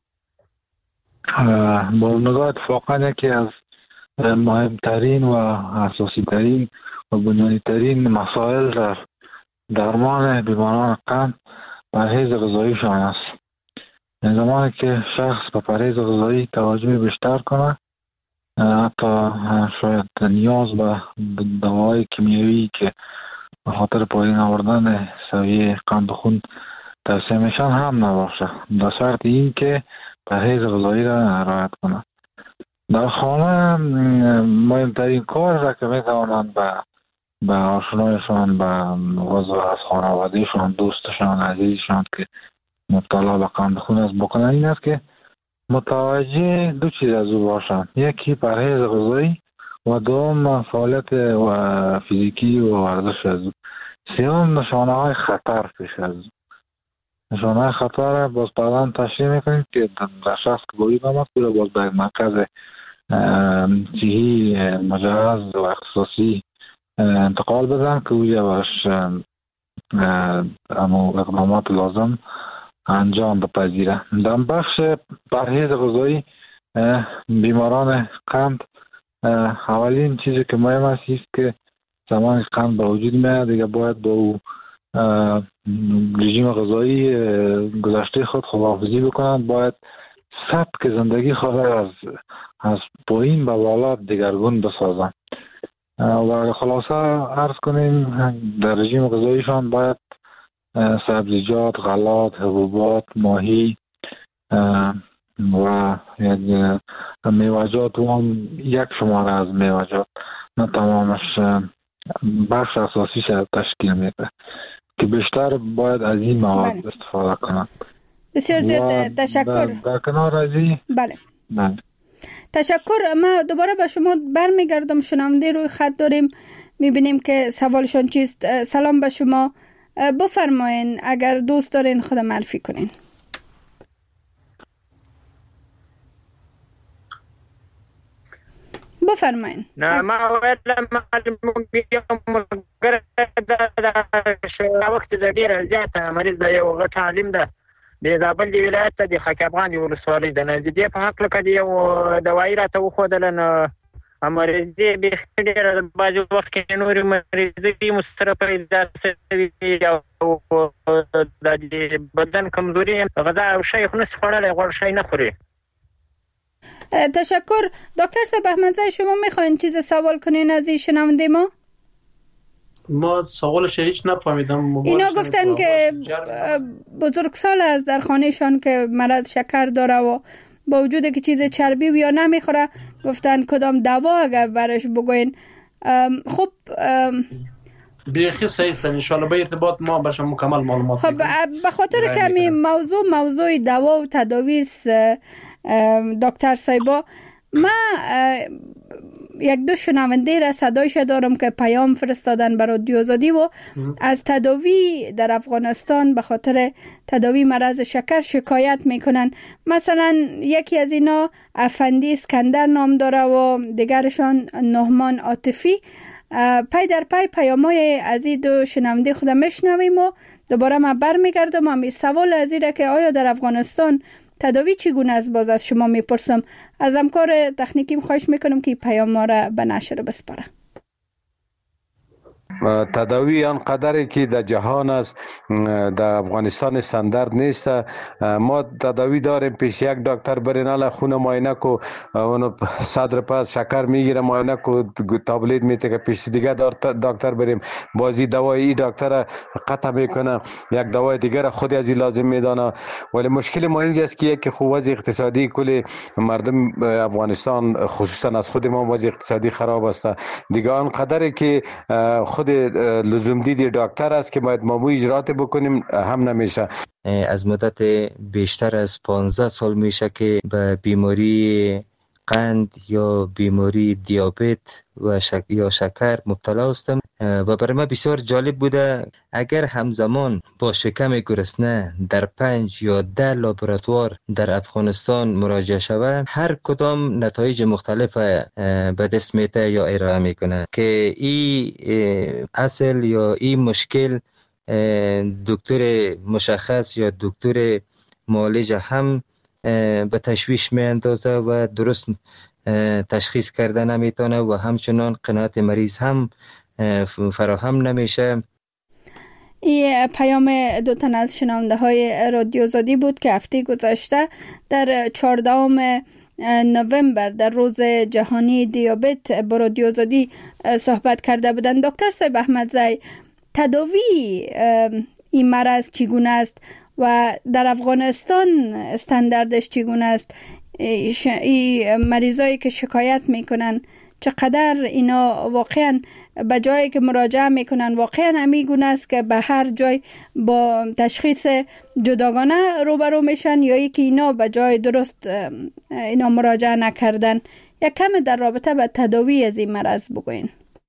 با نگاه اتفاقا یکی از مهمترین و اساسی ترین و بنیانی ترین مسائل در درمان بیماران قند پرهیز غذاییشان است. زمانی که شخص به پرهیز غذایی توجه بیشتر کنه، حتی شاید نیاز به دواهای کیمیایی که به خاطر پایین آوردن سویه قند خون توصیه میشن هم نباشه، در شرط این که پرهیز غذایی را رعایت کنه. در خانه مهمترین کار را که میتوانند به به آشنایشان، به عضو از خانوادهشان، دوستشان، عزیزشان که مبتلا به قند خون است بکنن این است که متوجه دو چیز از او باشند: یکی پرهیز غذایی و دوم فعالیت و فیزیکی و ورزش از او. سوم نشانه های خطر پیش از او. نشانه های خطر باز بعداً تشریح میکنیم که در شخص که با این آمد که باز به مرکز صحی مجهز و اختصاصی انتقال بدن که اوی باش اقدامات لازم انجام بپذیره. در بخش پرهیز غذایی بیماران قند اولین چیزی که مهم است است که زمان قند به وجود میاد دیگه باید با او رژیم غذایی گذشته خود خداحافظی بکنند. باید سبک زندگی خود از از پایین به بالا دگرگون بسازند و خلاصه عرض کنیم در رژیم غذاییشان باید سبزیجات، غلات، حبوبات، ماهی و میوه‌جات و هم یک شماره از میوه‌جات، نه تمامش، بخش اساسی تشکیل میده که بیشتر باید از این مواد استفاده کنند. بسیار زیاد تشکر. در, در کنار از این بله. بله. تشکر. ما دوباره به شما برمیگردم. شنونده روی خط داریم، میبینیم که سوالشون چیست. سلام به شما، بفرمایین اگر دوست دارین خود معرفی کنین. بفرمایین. نه ما ویلم معلوم مگر در وخت د ډیر زیات مریض د یو غټ عالم ده د زابل دی ولایت د خاک افغان دی ولسوالۍ د نه دي په حق لکه دی یو دوايي راته وخدل نه مریض دی به ډیر بعض وخت کې نور مریض دی مستره پیدا شوی او د بدن کمزوري غذا او شی خو نه خورل غوړ شی نه خوري. تشکر. دکتر صاحب احمدزی شما میخواین چیز سوال کنین از این شنونده ما؟ ما سوالش هیچ نفهمیدم. اینا گفتن که بزرگسال از در خانهشان که مرض شکر داره و با وجود که چیز چربی و یا نمیخوره، گفتن کدام دوا اگر برش بگوین. خب بیخی صحیح است. ان شاء الله به ارتباط ما باشه مکمل معلومات. خب به خاطر کمی موضوع موضوع دوا و تداوی است دکتر صاحبا، ما یک دو شنونده را صدایش دارم که پیام فرستادن برای رادیو آزادی و از تداوی در افغانستان به خاطر تداوی مرض شکر شکایت میکنن. مثلا یکی از اینا افندی اسکندر نام داره و دیگرشان نهمان عاطفی. پای در پای پیامای از این دو شنونده خودم میشنویم و دوباره من برمیگردم. همین سوال از این که آیا در افغانستان تداوی چگونه است باز از شما میپرسم. از همکار تکنیکیم خواهش میکنم که پیام ما را به نشر بسپاره. تداوی آنقدری که در جهان است در افغانستان استاندارد نیست. ما تداوی داریم پیش یک دکتر برین حالا خون معاینه کو اونو صدر پس شکر میگیره معاینه کو تابلت میته که پیش دیگه دکتر بریم بازی دوای این دکتر قطع میکنه یک دوای دیگر خود از لازم میدانه. ولی مشکل ما اینجاست است که یک خو وضع اقتصادی کل مردم افغانستان خصوصا از خود ما وضع اقتصادی خراب است دیگه. آنقدری که خود لزوم دیدی دکتر است که باید ما اجرات بکنیم هم نمیشه. از مدت بیشتر از پانزده سال میشه که به بیماری قند یا بیماری دیابت و شک... یا شکر مبتلا هستم. و برای من بسیار جالب بوده اگر همزمان با شکم گرسنه در پنج یا ده لابراتوار در افغانستان مراجعه شود، هر کدام نتایج مختلف به دست میته یا ارائه میکنه که این اصل یا این مشکل دکتر مشخص یا دکتر معالج هم به تشویش میاندازه و درست تشخیص کرده نمیتونه و همچنان قناعت مریض هم فراهم نمیشه. این پیام دو تن از شنونده های رادیو آزادی بود که هفته گذشته در چهاردهم نوامبر در روز جهانی دیابت با رادیو آزادی صحبت کرده بودند. دکتر صاحب احمدزی، تداوی این مرض چگونه است و در افغانستان استانداردش چگونه است؟ این مریضایی که شکایت میکنن چقدر اینا واقعا به جایی که مراجعه میکنن واقعا همیگونه است که به هر جای با تشخیص جداگانه روبرو میشن یا ای که اینا به جای درست اینا مراجعه نکردن؟ یک کم در رابطه با تداوی از این مرض بگوین.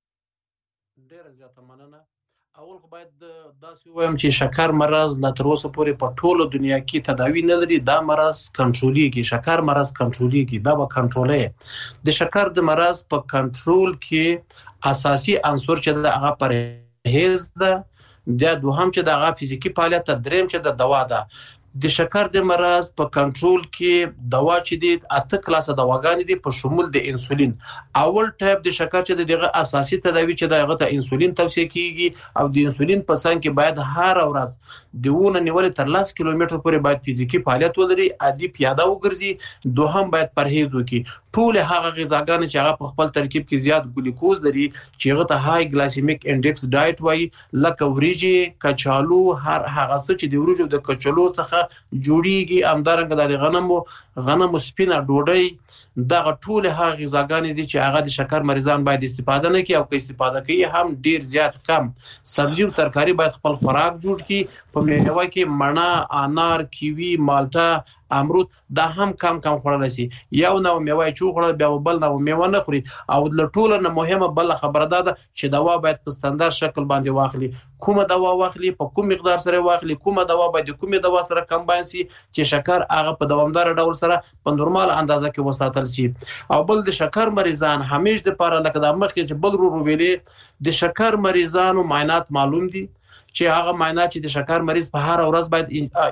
اول خو باید داسې وایم چې شکر مرض لا تر اوسه پورې په ټوله دنیا کې تداوی نه لري. دا مرض کنټرولېږي، شکر مرض کنټرولېږي، دا به کنټرولې. د شکر د مرض په کنټرول کې اساسي عنصر چې د هغه پرهیز ده، بیا دوهم چې د هغه فزیکی فعالیت، دریم چې د دوا ده. د شکر د مرض په کنټرول کې دوا چې دي اته کلاسه دواګانې دي په شمول د انسولین. اول ټایپ د شکر چې دغه اساسي تداوی چې دغه ته انسولین توصیه کیږي او د انسولین په څنګ کې باید هر ورځ دیونه نیول تر لاس کیلومتر پورې باید فزیکی فعالیت ولري، عادي پیاده وګرځي. دوهم باید پرهیز وکړي. ټول هغه غذاګانې چې هغه په خپل ترکیب کې زیات ګلوکوز لري چې هغه ته های ګلایسیمیک انډیکس ډایټ وایي، لکه وریجې، کچالو، هر هغه څه چې د وریجو د کچالو څخه جوړیږي، همدارنګه د غنمو غنمو سپینه ډوډۍ، دغه ټول هغه غذاګانې دي چې هغه د شکر مریضان باید استفاده نه کوي او که استفاده کوي هم ډیر زیات کم. سبزی او ترکاری باید خپل خوراک جوړ کړي. په میوه کې مڼه، انار، کیوي، مالټا، امرود دا هم کم کم خوړل شي. یو نو میوه چې خوړل بیا بل نو میوه نه خوري. او د ټولو نه مهمه بل خبره ده چې دوا باید په ستاندار شکل باندې واخلي. کومه دوا واخلي، په کوم مقدار سره واخلي، کومه دوا باید کومه دوا سره کمباین شي چې شکر هغه په دوامدار ډول سره په نورمال اندازه کې وساتل شي. او بل د شکر مریضان همیش د پاره لکه د مخکې چې بل رو ویلې د شکر مریضانو معاینات معلوم دي چې هغه معاینات چې د شکر مریض په هر ورځ باید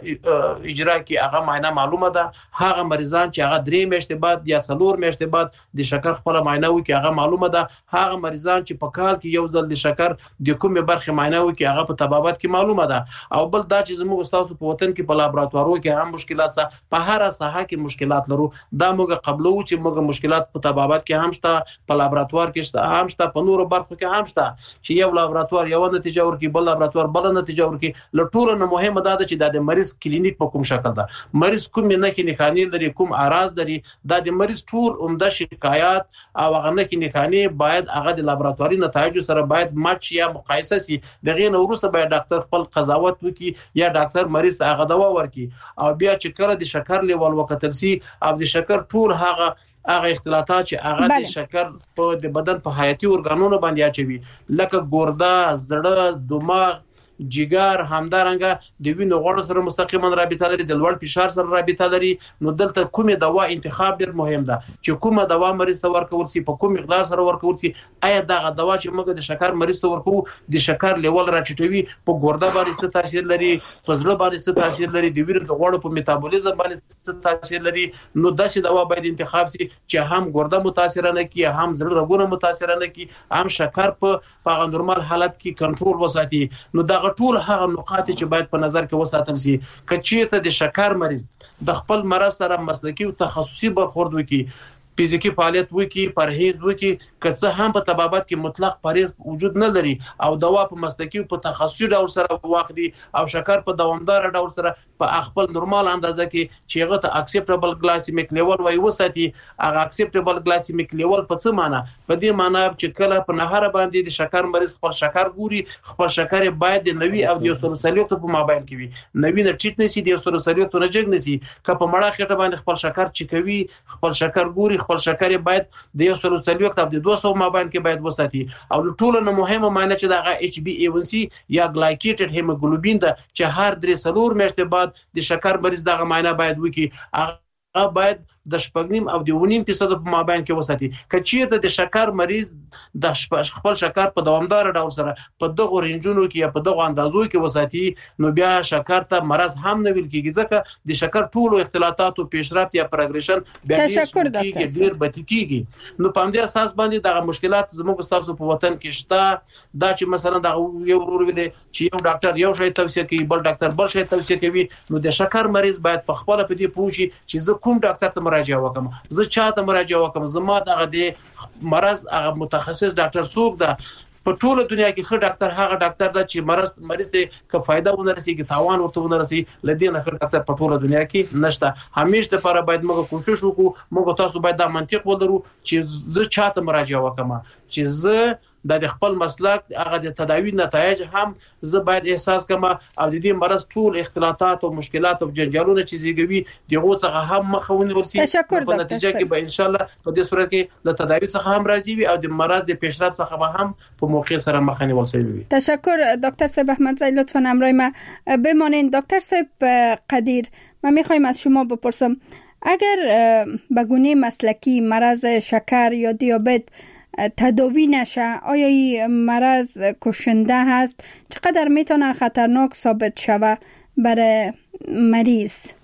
اجرا کړي، هغه معاینه معلومه ده. هغه مریضان چې هغه درې میاشتې بعد یا څلور میاشتې بعد د شکر خپل معاینه وکړي هغه معلومه ده. هغه مریضان چې په کال کې یو ځل د شکر د کومه برخه معاینه وکړي هغه په طبابت کې معلومه ده. او بل دا چې زموږ استادو په وطن کې په لابراتوارو کې هم مشکلات سه، په هر ساحه کې مشکلات لرو. دا موږ قبلو چې موږ مشکلات په طبابت کې هم شته، په لابراتوار کې شته، هم شته، په نورو برخو کې هم شته چې یو لابراتوار یو نتیجه ورکړي، بل لابراتوار بل نتیجه ورکړي. لټوره نه مهمه ده چې د مریض کلینیک په کوم شکل ده، مریض کوم نه کې نښانې لري، کوم اعراض لري، دا د مریض ټول عمده شکایات او هغه نه کې نښانې باید هغه د لابراتواري نتایج سره باید مچ یا مقایسه شي. دغه نه وروسته باید ډاکټر خپل قضاوت وکړي یا ډاکټر مریض ته هغه دوا ورکړي. او بیا چې کله د شکر لیول وکتل شي او د شکر ټول هغه هغه اختلالات چې هغه د شکر په د بدن په حیاتي ارګانونو باندې اچوي لکه ګرده، زړه، دماغ، جګر، همدارنګه د وینې غوړ سره مستقیما رابطه لري، د لوړ فشار سره رابطه لري. نو دلته کومه دوا انتخاب ډیر مهم ده چې کومه دوا مریض ته ورکول شي، په کوم مقدار سره ورکول شي. آیا دغه دوا چې موږ د شکر مریض ته ورکو د شکر لیول راټیټوي، په ګرده باندې څه تاثیر لري، په زړه باندې څه تاثیر لري، د وینې د غوړ په میتابولیزم باندې څه تاثیر لري. نو داسې دوا باید انتخاب شي چې هم ګرده متاثر نه کړي، هم زړه رګونه متاثر نه کړي، هم شکر په په نورمال حالت کې کنټرول وساتي. نو دا ټول هغه نقاط چې باید په نظر کې وساتل شي. کچېته د شکر مریض د خپل مرض سره مسلکی او تخصصي برخورد وکړي، فزیکی فعالیت وکړي، پرهیز وکړي، که څه هم په طبابت کې مطلق پرهیز وجود نه لري او دوا په مسلکی او په تخصصي ډول سره واخلي او شکر په دوامدار ډول سره په خپل نورمال اندازه کې چې هغه ته اکسپټیبل ګلایسیمیک لیول وایي وساتي. هغه اکسپټیبل ګلایسیمیک لیول په څه معنی؟ په دې معنی چې کله په نهر باندې د شکر مریض خپل شکر ګوري، خپل شکر باید د نوي او د سروسلیوت په مابین کې وي، نوي نه ټیټ نشي، د سروسلیوت نه جګ نشي. که په مړه خټه باندې خپل شکر چکوي، خپل شکر ګوري، خپل شکر باید د یو سل او څلوېښت او د دوه سوه مابین کې باید وساتي. او ټول نه مهمه معنی چې دغه اچ بي اي ون سي یا ګلایکیټډ هیموګلوبین ده چې هر درې څلور میاشتې بعد د شکر مریض دغه معنی باید وکړي، هغه باید د شپږ او د ونیم فیصد په مابین کې وساتي. که چیرته د شکر مریض د خپل شکر په دوامدار ډول سره په دغه رینجونو کې یا په دغه اندازو کې وساتي، نو بیا شکر ته مرض هم نه ویل کېږي، ځکه د شکر ټولو اختلاطات او پیشرفت یا پروګریشن بیا ډیر بد کېږي. نو په همدې اساس باندې دغه مشکلات زموږ تاسو په وطن کې شته. دا چې مثلا دا یو ورور ویل چې یو ډاکټر یو شی توصیه کوي، بل ډاکټر بل شی توصیه کوي، نو د شکر مریض باید په خپل په دې پوه شي چې زه کوم ډاکټر ته مراجعه وکم، زه چاته مراجعه وکم، زما دغه د مرض هغه متخصص ډاکټر څوک ده. په ټوله دنیا کې ښه ډاکټر هغه ډاکټر ده چې مرض مریض ته که فائدہ ونه رسیږي، تاوان ورته ونه رسي، لدې نه ښه ډاکټر په ټوله دنیا کې نشته. همیشه لپاره باید موږ کوشش وکړو، موږ تاسو باید دا منطق ولرو چې زه چاته مراجعه وکم، چې زه د خپل مسلک هغه د تداوی نتایج هم زه باید احساس کما، او د دې مرض ټول اختلاطات او مشکلات او جنجالونه چې زیږوي دغه څخه هم مخاوني ورسي. په نتیجه کې به ان شاء الله په دې صورت کې د تداوی څخه هم راځي او د مرض د پیشرفت څخه به هم په موقع سره مخنی ورسوي. تشکر دکتر صاحب احمدزی، لطفاً همراه ما بمانید. دکتر صاحب قدیر، من میخوایم از شما بپرسم اگر به گونه مسلکی مرض شکر یا دیابت تداوی نشه، آیا این مرض کشنده هست؟ چقدر میتونه خطرناک ثابت شوه برای مریض؟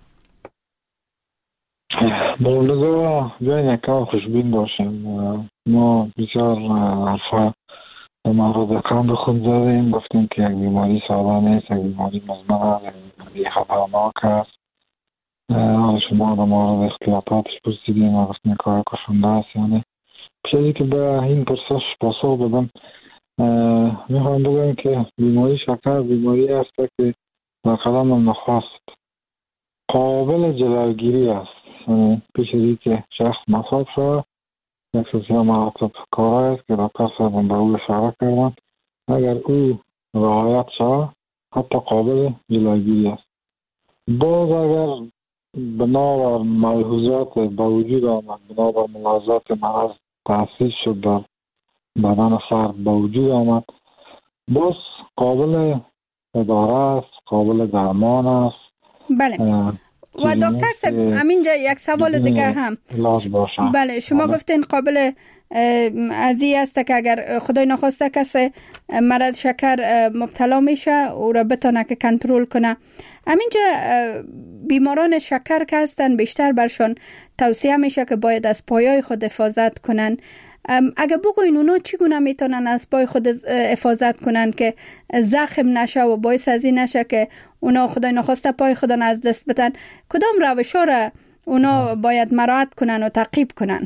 بولگاه بیاین یکم خوشبین باشیم. ما بسیار حرفا به مرض قند خون زدیم، گفتیم که یک بیماری ساده نیست، یک بیماری مزمن است، یک بیماری خطرناک است. شما در مورد اختلاطاتش پرسیدیم و گفتیم که کشنده است. یعنی پیشی که به این پرسش پاسخ بدم، میخوام بگم که بیماری شکر بیماری است که در قدم نخست قابل جلوگیری است. یعنی پیشی که شخص مصاب شد، یک سلسله مراتب کارایی است که دکتر صاحب به او اشاره کردن، اگر او رعایت شد حتی قابل جلوگیری است. باز اگر بنابر ملحوظات به وجود آمد، بنابر ملاحظات مرض تأسیس شد در بدن فرد به وجود آمد، باز قابل اداره است، قابل درمان است. بله. و دکتر صاحب همینجا یک سوال دیگه هم. بله، شما بله. گفتین قابل ازی است که اگر خدای نخواسته کسی مرض شکر مبتلا میشه او را بتونه که کنترل کنه. همینجا بیماران شکر که هستن بیشتر برشان توصیه میشه که باید از پایای خود حفاظت کنن. اگه بگوین اونا چگونه میتونن از پای خود حفاظت کنن که زخم نشه و باعث ازی نشه که اونا خدای نخواسته پای خودن از دست بدن، کدام روشا را اونا باید مراعات کنن و تعقیب کنن؟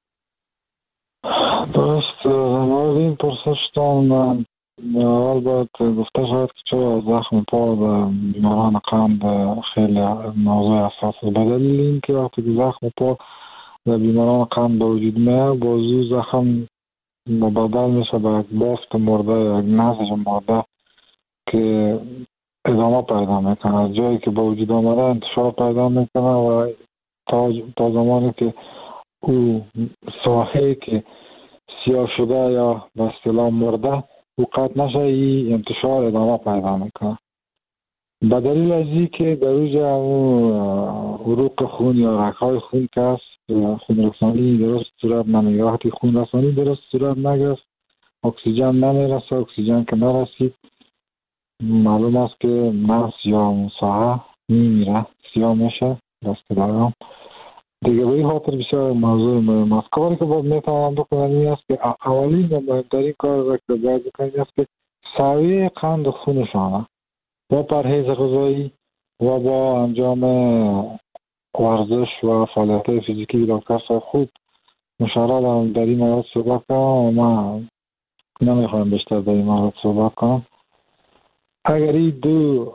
درست. مورد این پرسشتان اول باید گفته شاید که چرا زخم پا در بیماران قند خیلی موضوع حساس است. به دلیل اینکه وقتی که زخم پا در بیماران قند به وجود میاد، بازو زخم مبدل میشه به یک بافت مرده یا یک نسج مرده که ادامه پیدا میکنه. از جایی که به وجود آمده انتشار پیدا میکنه و تا, تا زمانی که او ساحه که سیاه شده یا به اصطلاح مرده او قطع نشه، این انتشار ادامه پیدا میکنه. به دلیل از این که در اوجه عروق خون یا رگ‌های خون که است، خون رسانی درست صورت نمیگیره. وقتی خون رسانی درست صورت نگرفت، اکسیژن نمیرسه. اکسیژن که نرسید، معلوم است که نفس یا ساحه میمیره، سیاه میشه دست دارم. دیگه به این خاطر بسیار موضوع مهم است. کاری که باید میتوانم بکنم این است که اولین و مهمترین کار را که باید بکنم است که سویه قند خونشانه با پرهیز غذایی و با انجام ورزش و فعالیت فیزیکی دکتر صاحب خود مشاوره در این مورد صحبت کنم و من نمیخوایم بیشتر در این مورد صحبت کنم. اگر این دو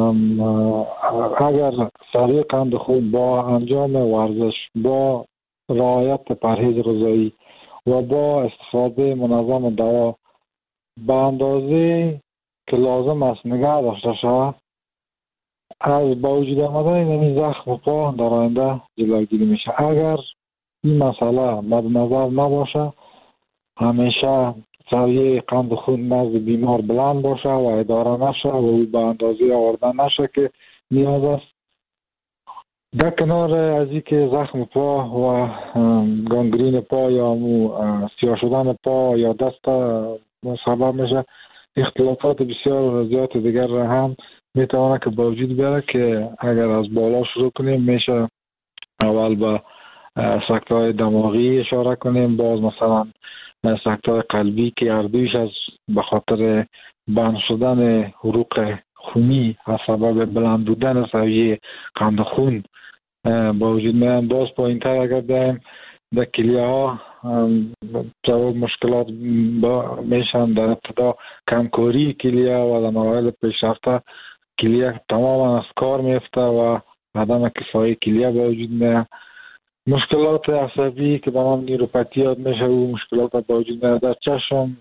اگر سریع قند خون با انجام ورزش، با رعایت پرهیز غذایی و با استفاده منظم دوا به اندازه که لازم است نگه داشته شود، از با وجود آمدن این زخم پا در آینده جلوگیری میشه. اگر این مسئله مد نظر نباشه، همیشه سویه قند خون نزد بیمار بلند باشه و اداره نشه و او به اندازه آورده نشه که نیاز است. در کنار از این که زخم پا و گانگرین پا یا مو سیاه شدن پا یا دست سبب میشه، اختلافات بسیار زیاد دیگر را هم میتونه که با وجود بیاره که اگر از بالا شروع کنیم میشه اول به سکته‌های دماغی اشاره کنیم، باز مثلا سکته‌های قلبی که اردویش از به خاطر بند شدن حروق خونی از سبب بلند بودن سویه قند خون با وجود میان. باز پایین‌تر اگر بریم در کلیه ها جواب مشکلات میشن، در ابتدا کمکاری کلیه و در مراحل پیشرفته کلیه تماما از کار میفته و عدم کفایی کلیه با وجود میاد. مشکلات عصبی که به نام نیوروپاتی یاد میشه، او مشکلات با وجود میاد. در چشم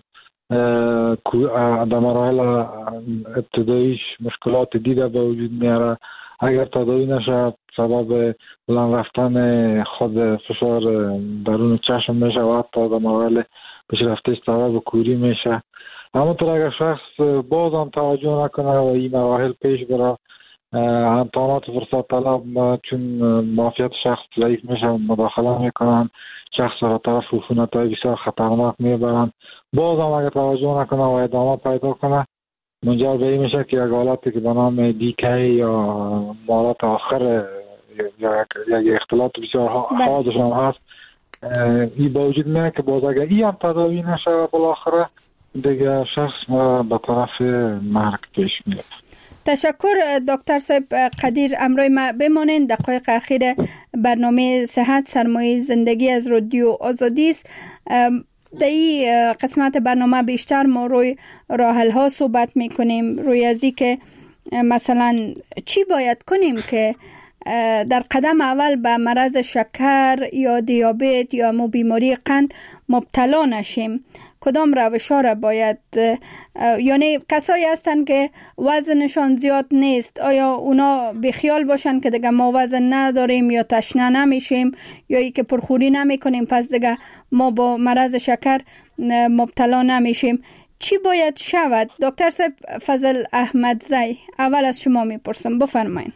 در مراحل ابتداییش مشکلات دیده با وجود میاره، اگر تداوی نشه سبب بلند رفتن خود فشار درون چشم میشه و حتی در مراحل پیشرفته سبب کوری میشه. همونطور اگر شخص باز هم توجه نکنه و این مراحل پیش بره، امتحانات فرصت طلب چون معافیت شخص ضعیف میشه مداخله میکنن، شخص را طرف عفونت‌های بسیار خطرناک میبرن. باز هم اگر توجه نکنه و ادامه پیدا کنه منجر به این میشه که یک حالتی که به نام دیکی یا مالات آخر یا یک اختلاط بسیار حادش هم هست این با وجود میاد که باز اگر این هم تداوی نشه بالاخره دیگه شخص به طرف مرگ پیش میاد. تشکر دکتر صاحب قدیر. امروی ما بمانند، دقایق اخیر برنامه صحت سرمایه زندگی از رادیو آزادی است. در این قسمت برنامه بیشتر ما روی راحل ها صحبت میکنیم، روی ازی که مثلا چی باید کنیم که در قدم اول به مرض شکر یا دیابت یا مو بیماری قند مبتلا نشیم. کدام روش‌ها را باید، یعنی کسایی هستن که وزنشان زیاد نیست، آیا اونا بخیال باشن که دیگه ما وزن نداریم یا تشنه نمیشیم یا ای که پرخوری نمی کنیم پس دیگه ما با مرض شکر مبتلا نمیشیم؟ چی باید شود؟ دکتر صاحب فضل احمدزی، اول از شما میپرسم، بفرمایید.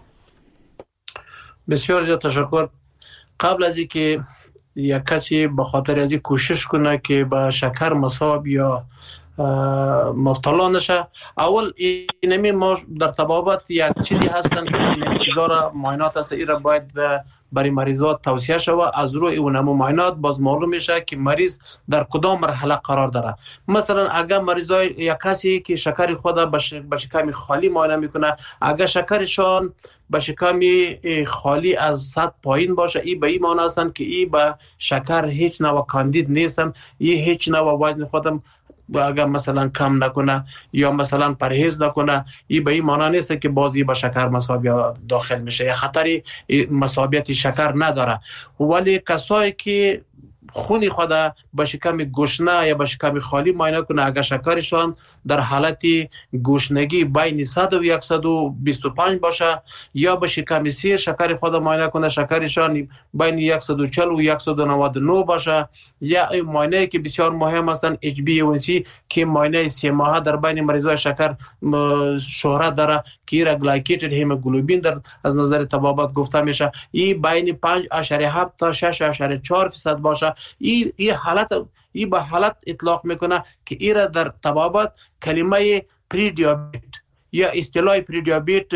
بسیار زیاد تشکر. قبل از اینکه یک کسی به خاطر ازی کوشش کنه که با شکر مصاب یا مبتلا نشه، اول اینمی ما در طبابت یک چیزی هستن که این چیزا را معاینات هست، این را باید برای مریضات توصیه شود. از روی اون معاینات باز معلوم میشه که مریض در کدام مرحله قرار داره. مثلا اگر مریضای یک کسی که شکر خود به شکم خالی معاینه میکنه، اگر شکرشان به شکم خالی از صد پایین باشه، این به این معنی هستند که این به شکر هیچ نوع کاندید نیستن، این هیچ نوع وزن خودم اگر مثلا کم نکنه یا مثلا پرهیز نکنه، این به این معنی نیست که بازی با شکر مصابیت داخل میشه یا خطری مصابیت شکر نداره. ولی کسایی که خونی خود به شکم گشنه یا به شکم خالی معاینه کنه، اگر شکرشان در حالت گشنگی بین صد و صد و بیست و پنج باشه، یا به شکم سی شکر خود معاینه کنه شکرشان بین صد و چهل و صد و نود و نه باشه، یا معاینه که بسیار مهم هستن اچ بی ای ون سی که معاینه سه ماهه در بین مریضای شکر شهرت داره که را گلایکیتد هموگلوبین در از نظر طبابت گفته میشه، این بین پنج اشاریه هفت تا شش اشاریه چهار درصد باشه. این این حالت این به حالت اطلاق میکنه که این را در طبابت کلمه پری دیابت یا اصطلاح پری دیابت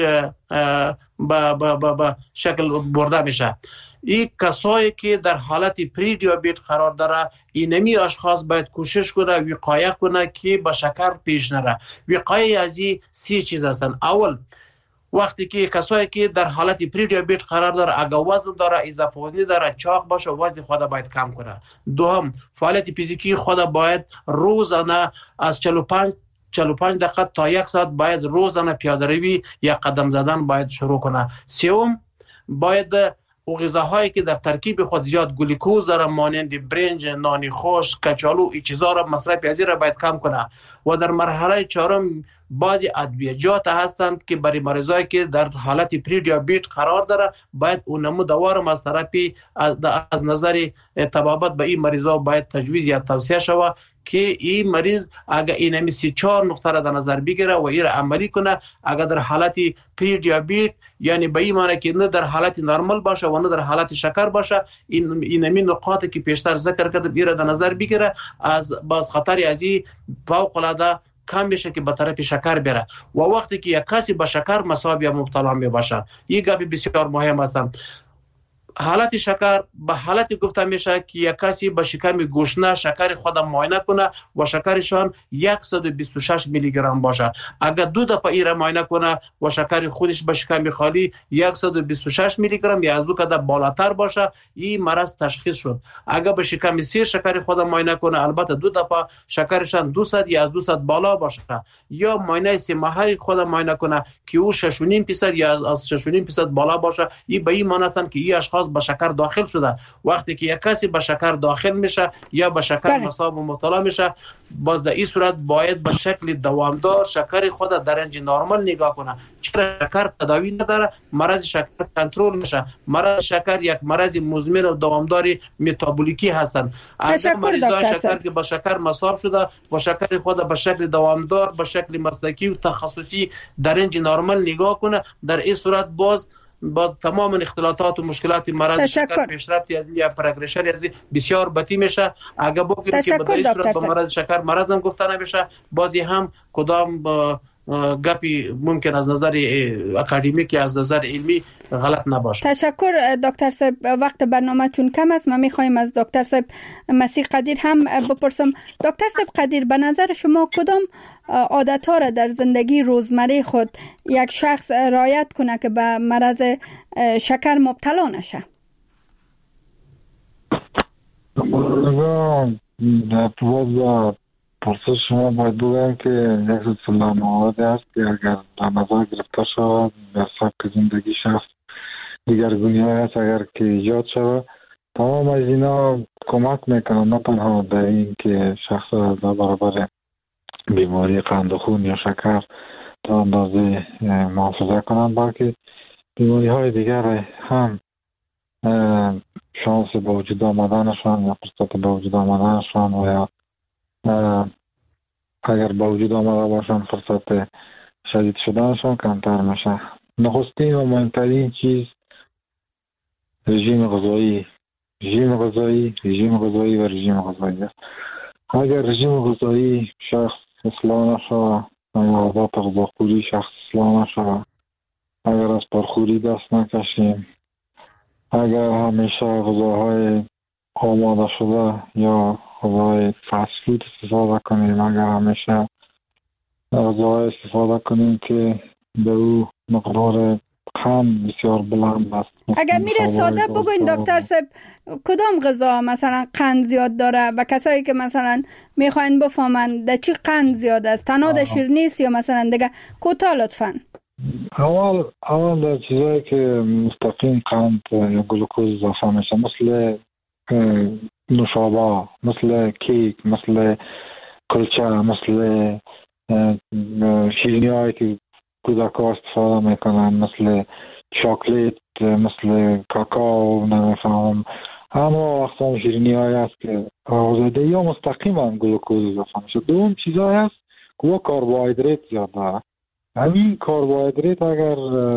با با با با شکل برده میشه. این کسایی که در حالت پری دیابت قرار داره، اینمی اشخاص باید کوشش کنه وقایه کنه که با شکر پیش نره. وقایه از این سی چیز هستن. اول، وقتی که کسایی که در حالت پری دیابت قرار داره، اگر وزن داره، اضافه وزنی داره، چاق باشه، وزن خود باید کم کنه. دوم، فعالیت فیزیکی خود باید روزانه از چهل و پنج چهل و پنج دقیقه تا یک ساعت باید روزانه پیاده روی یا قدم زدن باید شروع کنه. سوم، باید او غذاهایی که در ترکیب خود زیاد گلوکوز داره مانند برنج، نان خوش، کچالو، این چیزا را مصرف از را باید کم کنه. و در مرحله چهارم بعضی ادویه‌جات هستند که برای مریضایی که در حالت پری دیابت قرار داره باید اون نمو دوارم از طرف از نظر طبابت به این مریضا باید تجویز یا توصیه شود که این مریض اگر این همی سی چهار نقطه را در نظر بگیره و این را عملی کنه، اگر در حالت پری دیابت یعنی به این معنی که نه در حالت نرمال باشه و نه در حالت شکر باشه، این این همی نقاطی که پیشتر ذکر کردم این را در نظر بگیره از باز خطری از این فوق العاده کم بشه که به طرف شکر بره. و وقتی که یک کسی به شکر مصاب یا مبتلا می باشه، این گپ بسیار مهم است. حالت شکر به حالت گفته میشه که یک کسی به شکم گوشنه شکر خود معاینه کنه و شکرشان صد و بیست و شش میلی گرم باشه. اگر دو دفعه این را معاینه کنه و شکر خودش به شکم خالی صد و بیست و شش میلی گرم یا از او کده بالاتر باشه، این مرض تشخیص شد. اگر به شکم سیر شکر خود معاینه کنه، البته دو دفعه شکرشان دویست یا از دویست بالا باشه، یا معاینه سه ماهه خود معاینه کنه که او شش و نیم درصد یا از شش و نیم درصد بالا باشه، این به این معنی است که این اشخاص به شکر داخل شده. وقتی که یک کسی به شکر داخل میشه یا به شکر مصاب و مبتلا میشه، باز در این صورت باید به شکل دوامدار شکر خود در رنج نرمال نگاه کنه. چرا شکر تداوی نداره، مرض شکر کنترل میشه. مرض شکر یک مرض مزمن و دوامداری متابولیکی هستند. اگر مریضان شکر که به شکر مصاب شده و شکر خود به شکل دوامدار به شکل مسلکی و تخصصی در رنج نرمال نگاه کنه، در این صورت باز با تمام اختلالات و مشکلات مرض شکر پیشرفت یا پروگرشن از بسیار بدی میشه. اگر بگیم که به صورت با مرض شکر مرض هم گفته نمیشه، بازی هم کدام گپی ممکن از نظر اکادمیک یا از نظر علمی غلط نباشه. تشکر دکتر صاحب. وقت برنامه چون کم است، ما میخوایم از دکتر صاحب مسیح قدیر هم بپرسم. دکتر صاحب قدیر، به نظر شما کدام عادت‌ها را در زندگی روزمره خود یک شخص رعایت کنه که به مرض شکر مبتلا نشه؟ نگاه پرسش شما باید بگم که یک سلام مواد است که اگر در نظر گرفته شود در سبک زندگی شخص دیگرگونی های است اگر که ایجاد شود، تمام از اینا کمک میکنن نه تنها در این که شخص در برابر بیماری قند خون یا شکر تا اندازه محافظه کنند، بلکه بیماری های دیگر هم شانس به وجود آمدنشان یا فرصت به وجود آمدنشان و یا اگر به وجود آمده باشن فرصت شدید شدنشان کمتر میشه. نخستین و مهمترین چیز رژیم غذایی رژیم غذایی رژیم غذایی و رژیم غذایی است. اگر رژیم غذایی شخص اصلاح نشود یا عادات غذاخوری شخص اصلاح نشود، اگر از پرخوری دست نکشیم، اگر همیشه غذاهای آماده شده یا غذای فست فود استفاده کنیم، اگر همیشه غذاهای استفاده کنیم که در او مقدار قند بسیار بلند است. اگر میره ساده بگوین دکتر صاحب کدام غذا مثلا قند زیاد داره و کسایی که مثلا میخواین بفهمن در چی قند زیاد است، تنها در شیرینی است یا مثلا دیگه کوتاه لطفاً؟ اول اول در چیزایی که مستقیم قند یا گلوکوز اضافه میشه، مثل نوشابه، مثل کیک، مثل کلچه، مثل شیرینی هایی که کودک‌ها استفاده میکنن، مثل چاکلیت، مثل کاکائو، نمیفهمم اما اقسام شیرینی هایی هست که آزاده یا مستقیما گلوکوز اضافه میشه. دوم چیزایی هست که با کربوهیدرات زیاد داره. همین کربوهیدرات اگر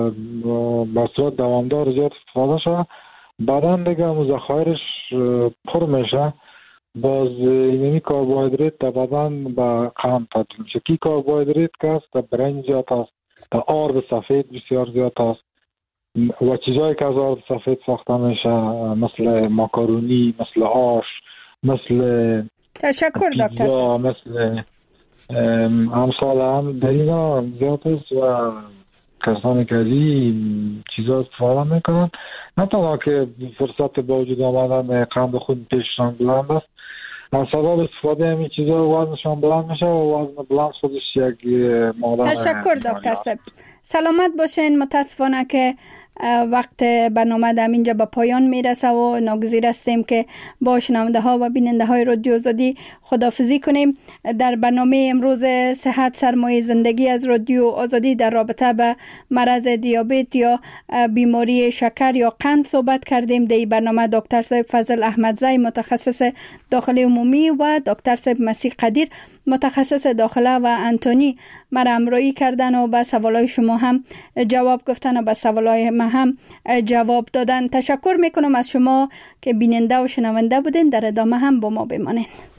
به صورت دوامدار زیاد استفاده شد، بدن دیگه ذخایرش پر میشه، باز اینمی کربوهیدرات در بدن به قند تبدیل میشه. کی کربوهیدرات که است در برنج زیاد است، در آرد سفید بسیار زیاد است و چیزایی که از آرد سفید ساخته میشه مثل ماکارونی، مثل آش، مثل تشکر دکتر صاحب، مثل امثال هم در اینا زیاد است و کسانی که از این چیزا استفاده میکنن نه تنها که فرصت با وجود آمدن قند خون پیششان بلند است، از سبب استفاده همین چیزا وزنشان بلند میشه و وزن بلند خودش یک مادر. تشکر دکتر صاحب، سلامت باشین. متاسفانه که وقت برنامه در اینجا به پایان میرسه و ناگزیر هستیم که با شنونده ها و بیننده های رادیو آزادی خداحافظی کنیم. در برنامه امروز صحت سرمایه زندگی از رادیو آزادی در رابطه به مرض دیابت یا بیماری شکر یا قند صحبت کردیم. در این برنامه دکتر صاحب فضل احمدزی متخصص داخلی عمومی و دکتر صاحب مسیح قدیر متخصص داخله و انتونی مرا همراهی کردن و به سوالای شما هم جواب گفتن و به سوالای ما هم جواب دادن. تشکر میکنم از شما که بیننده و شنونده بودین. در ادامه هم با ما بمانید.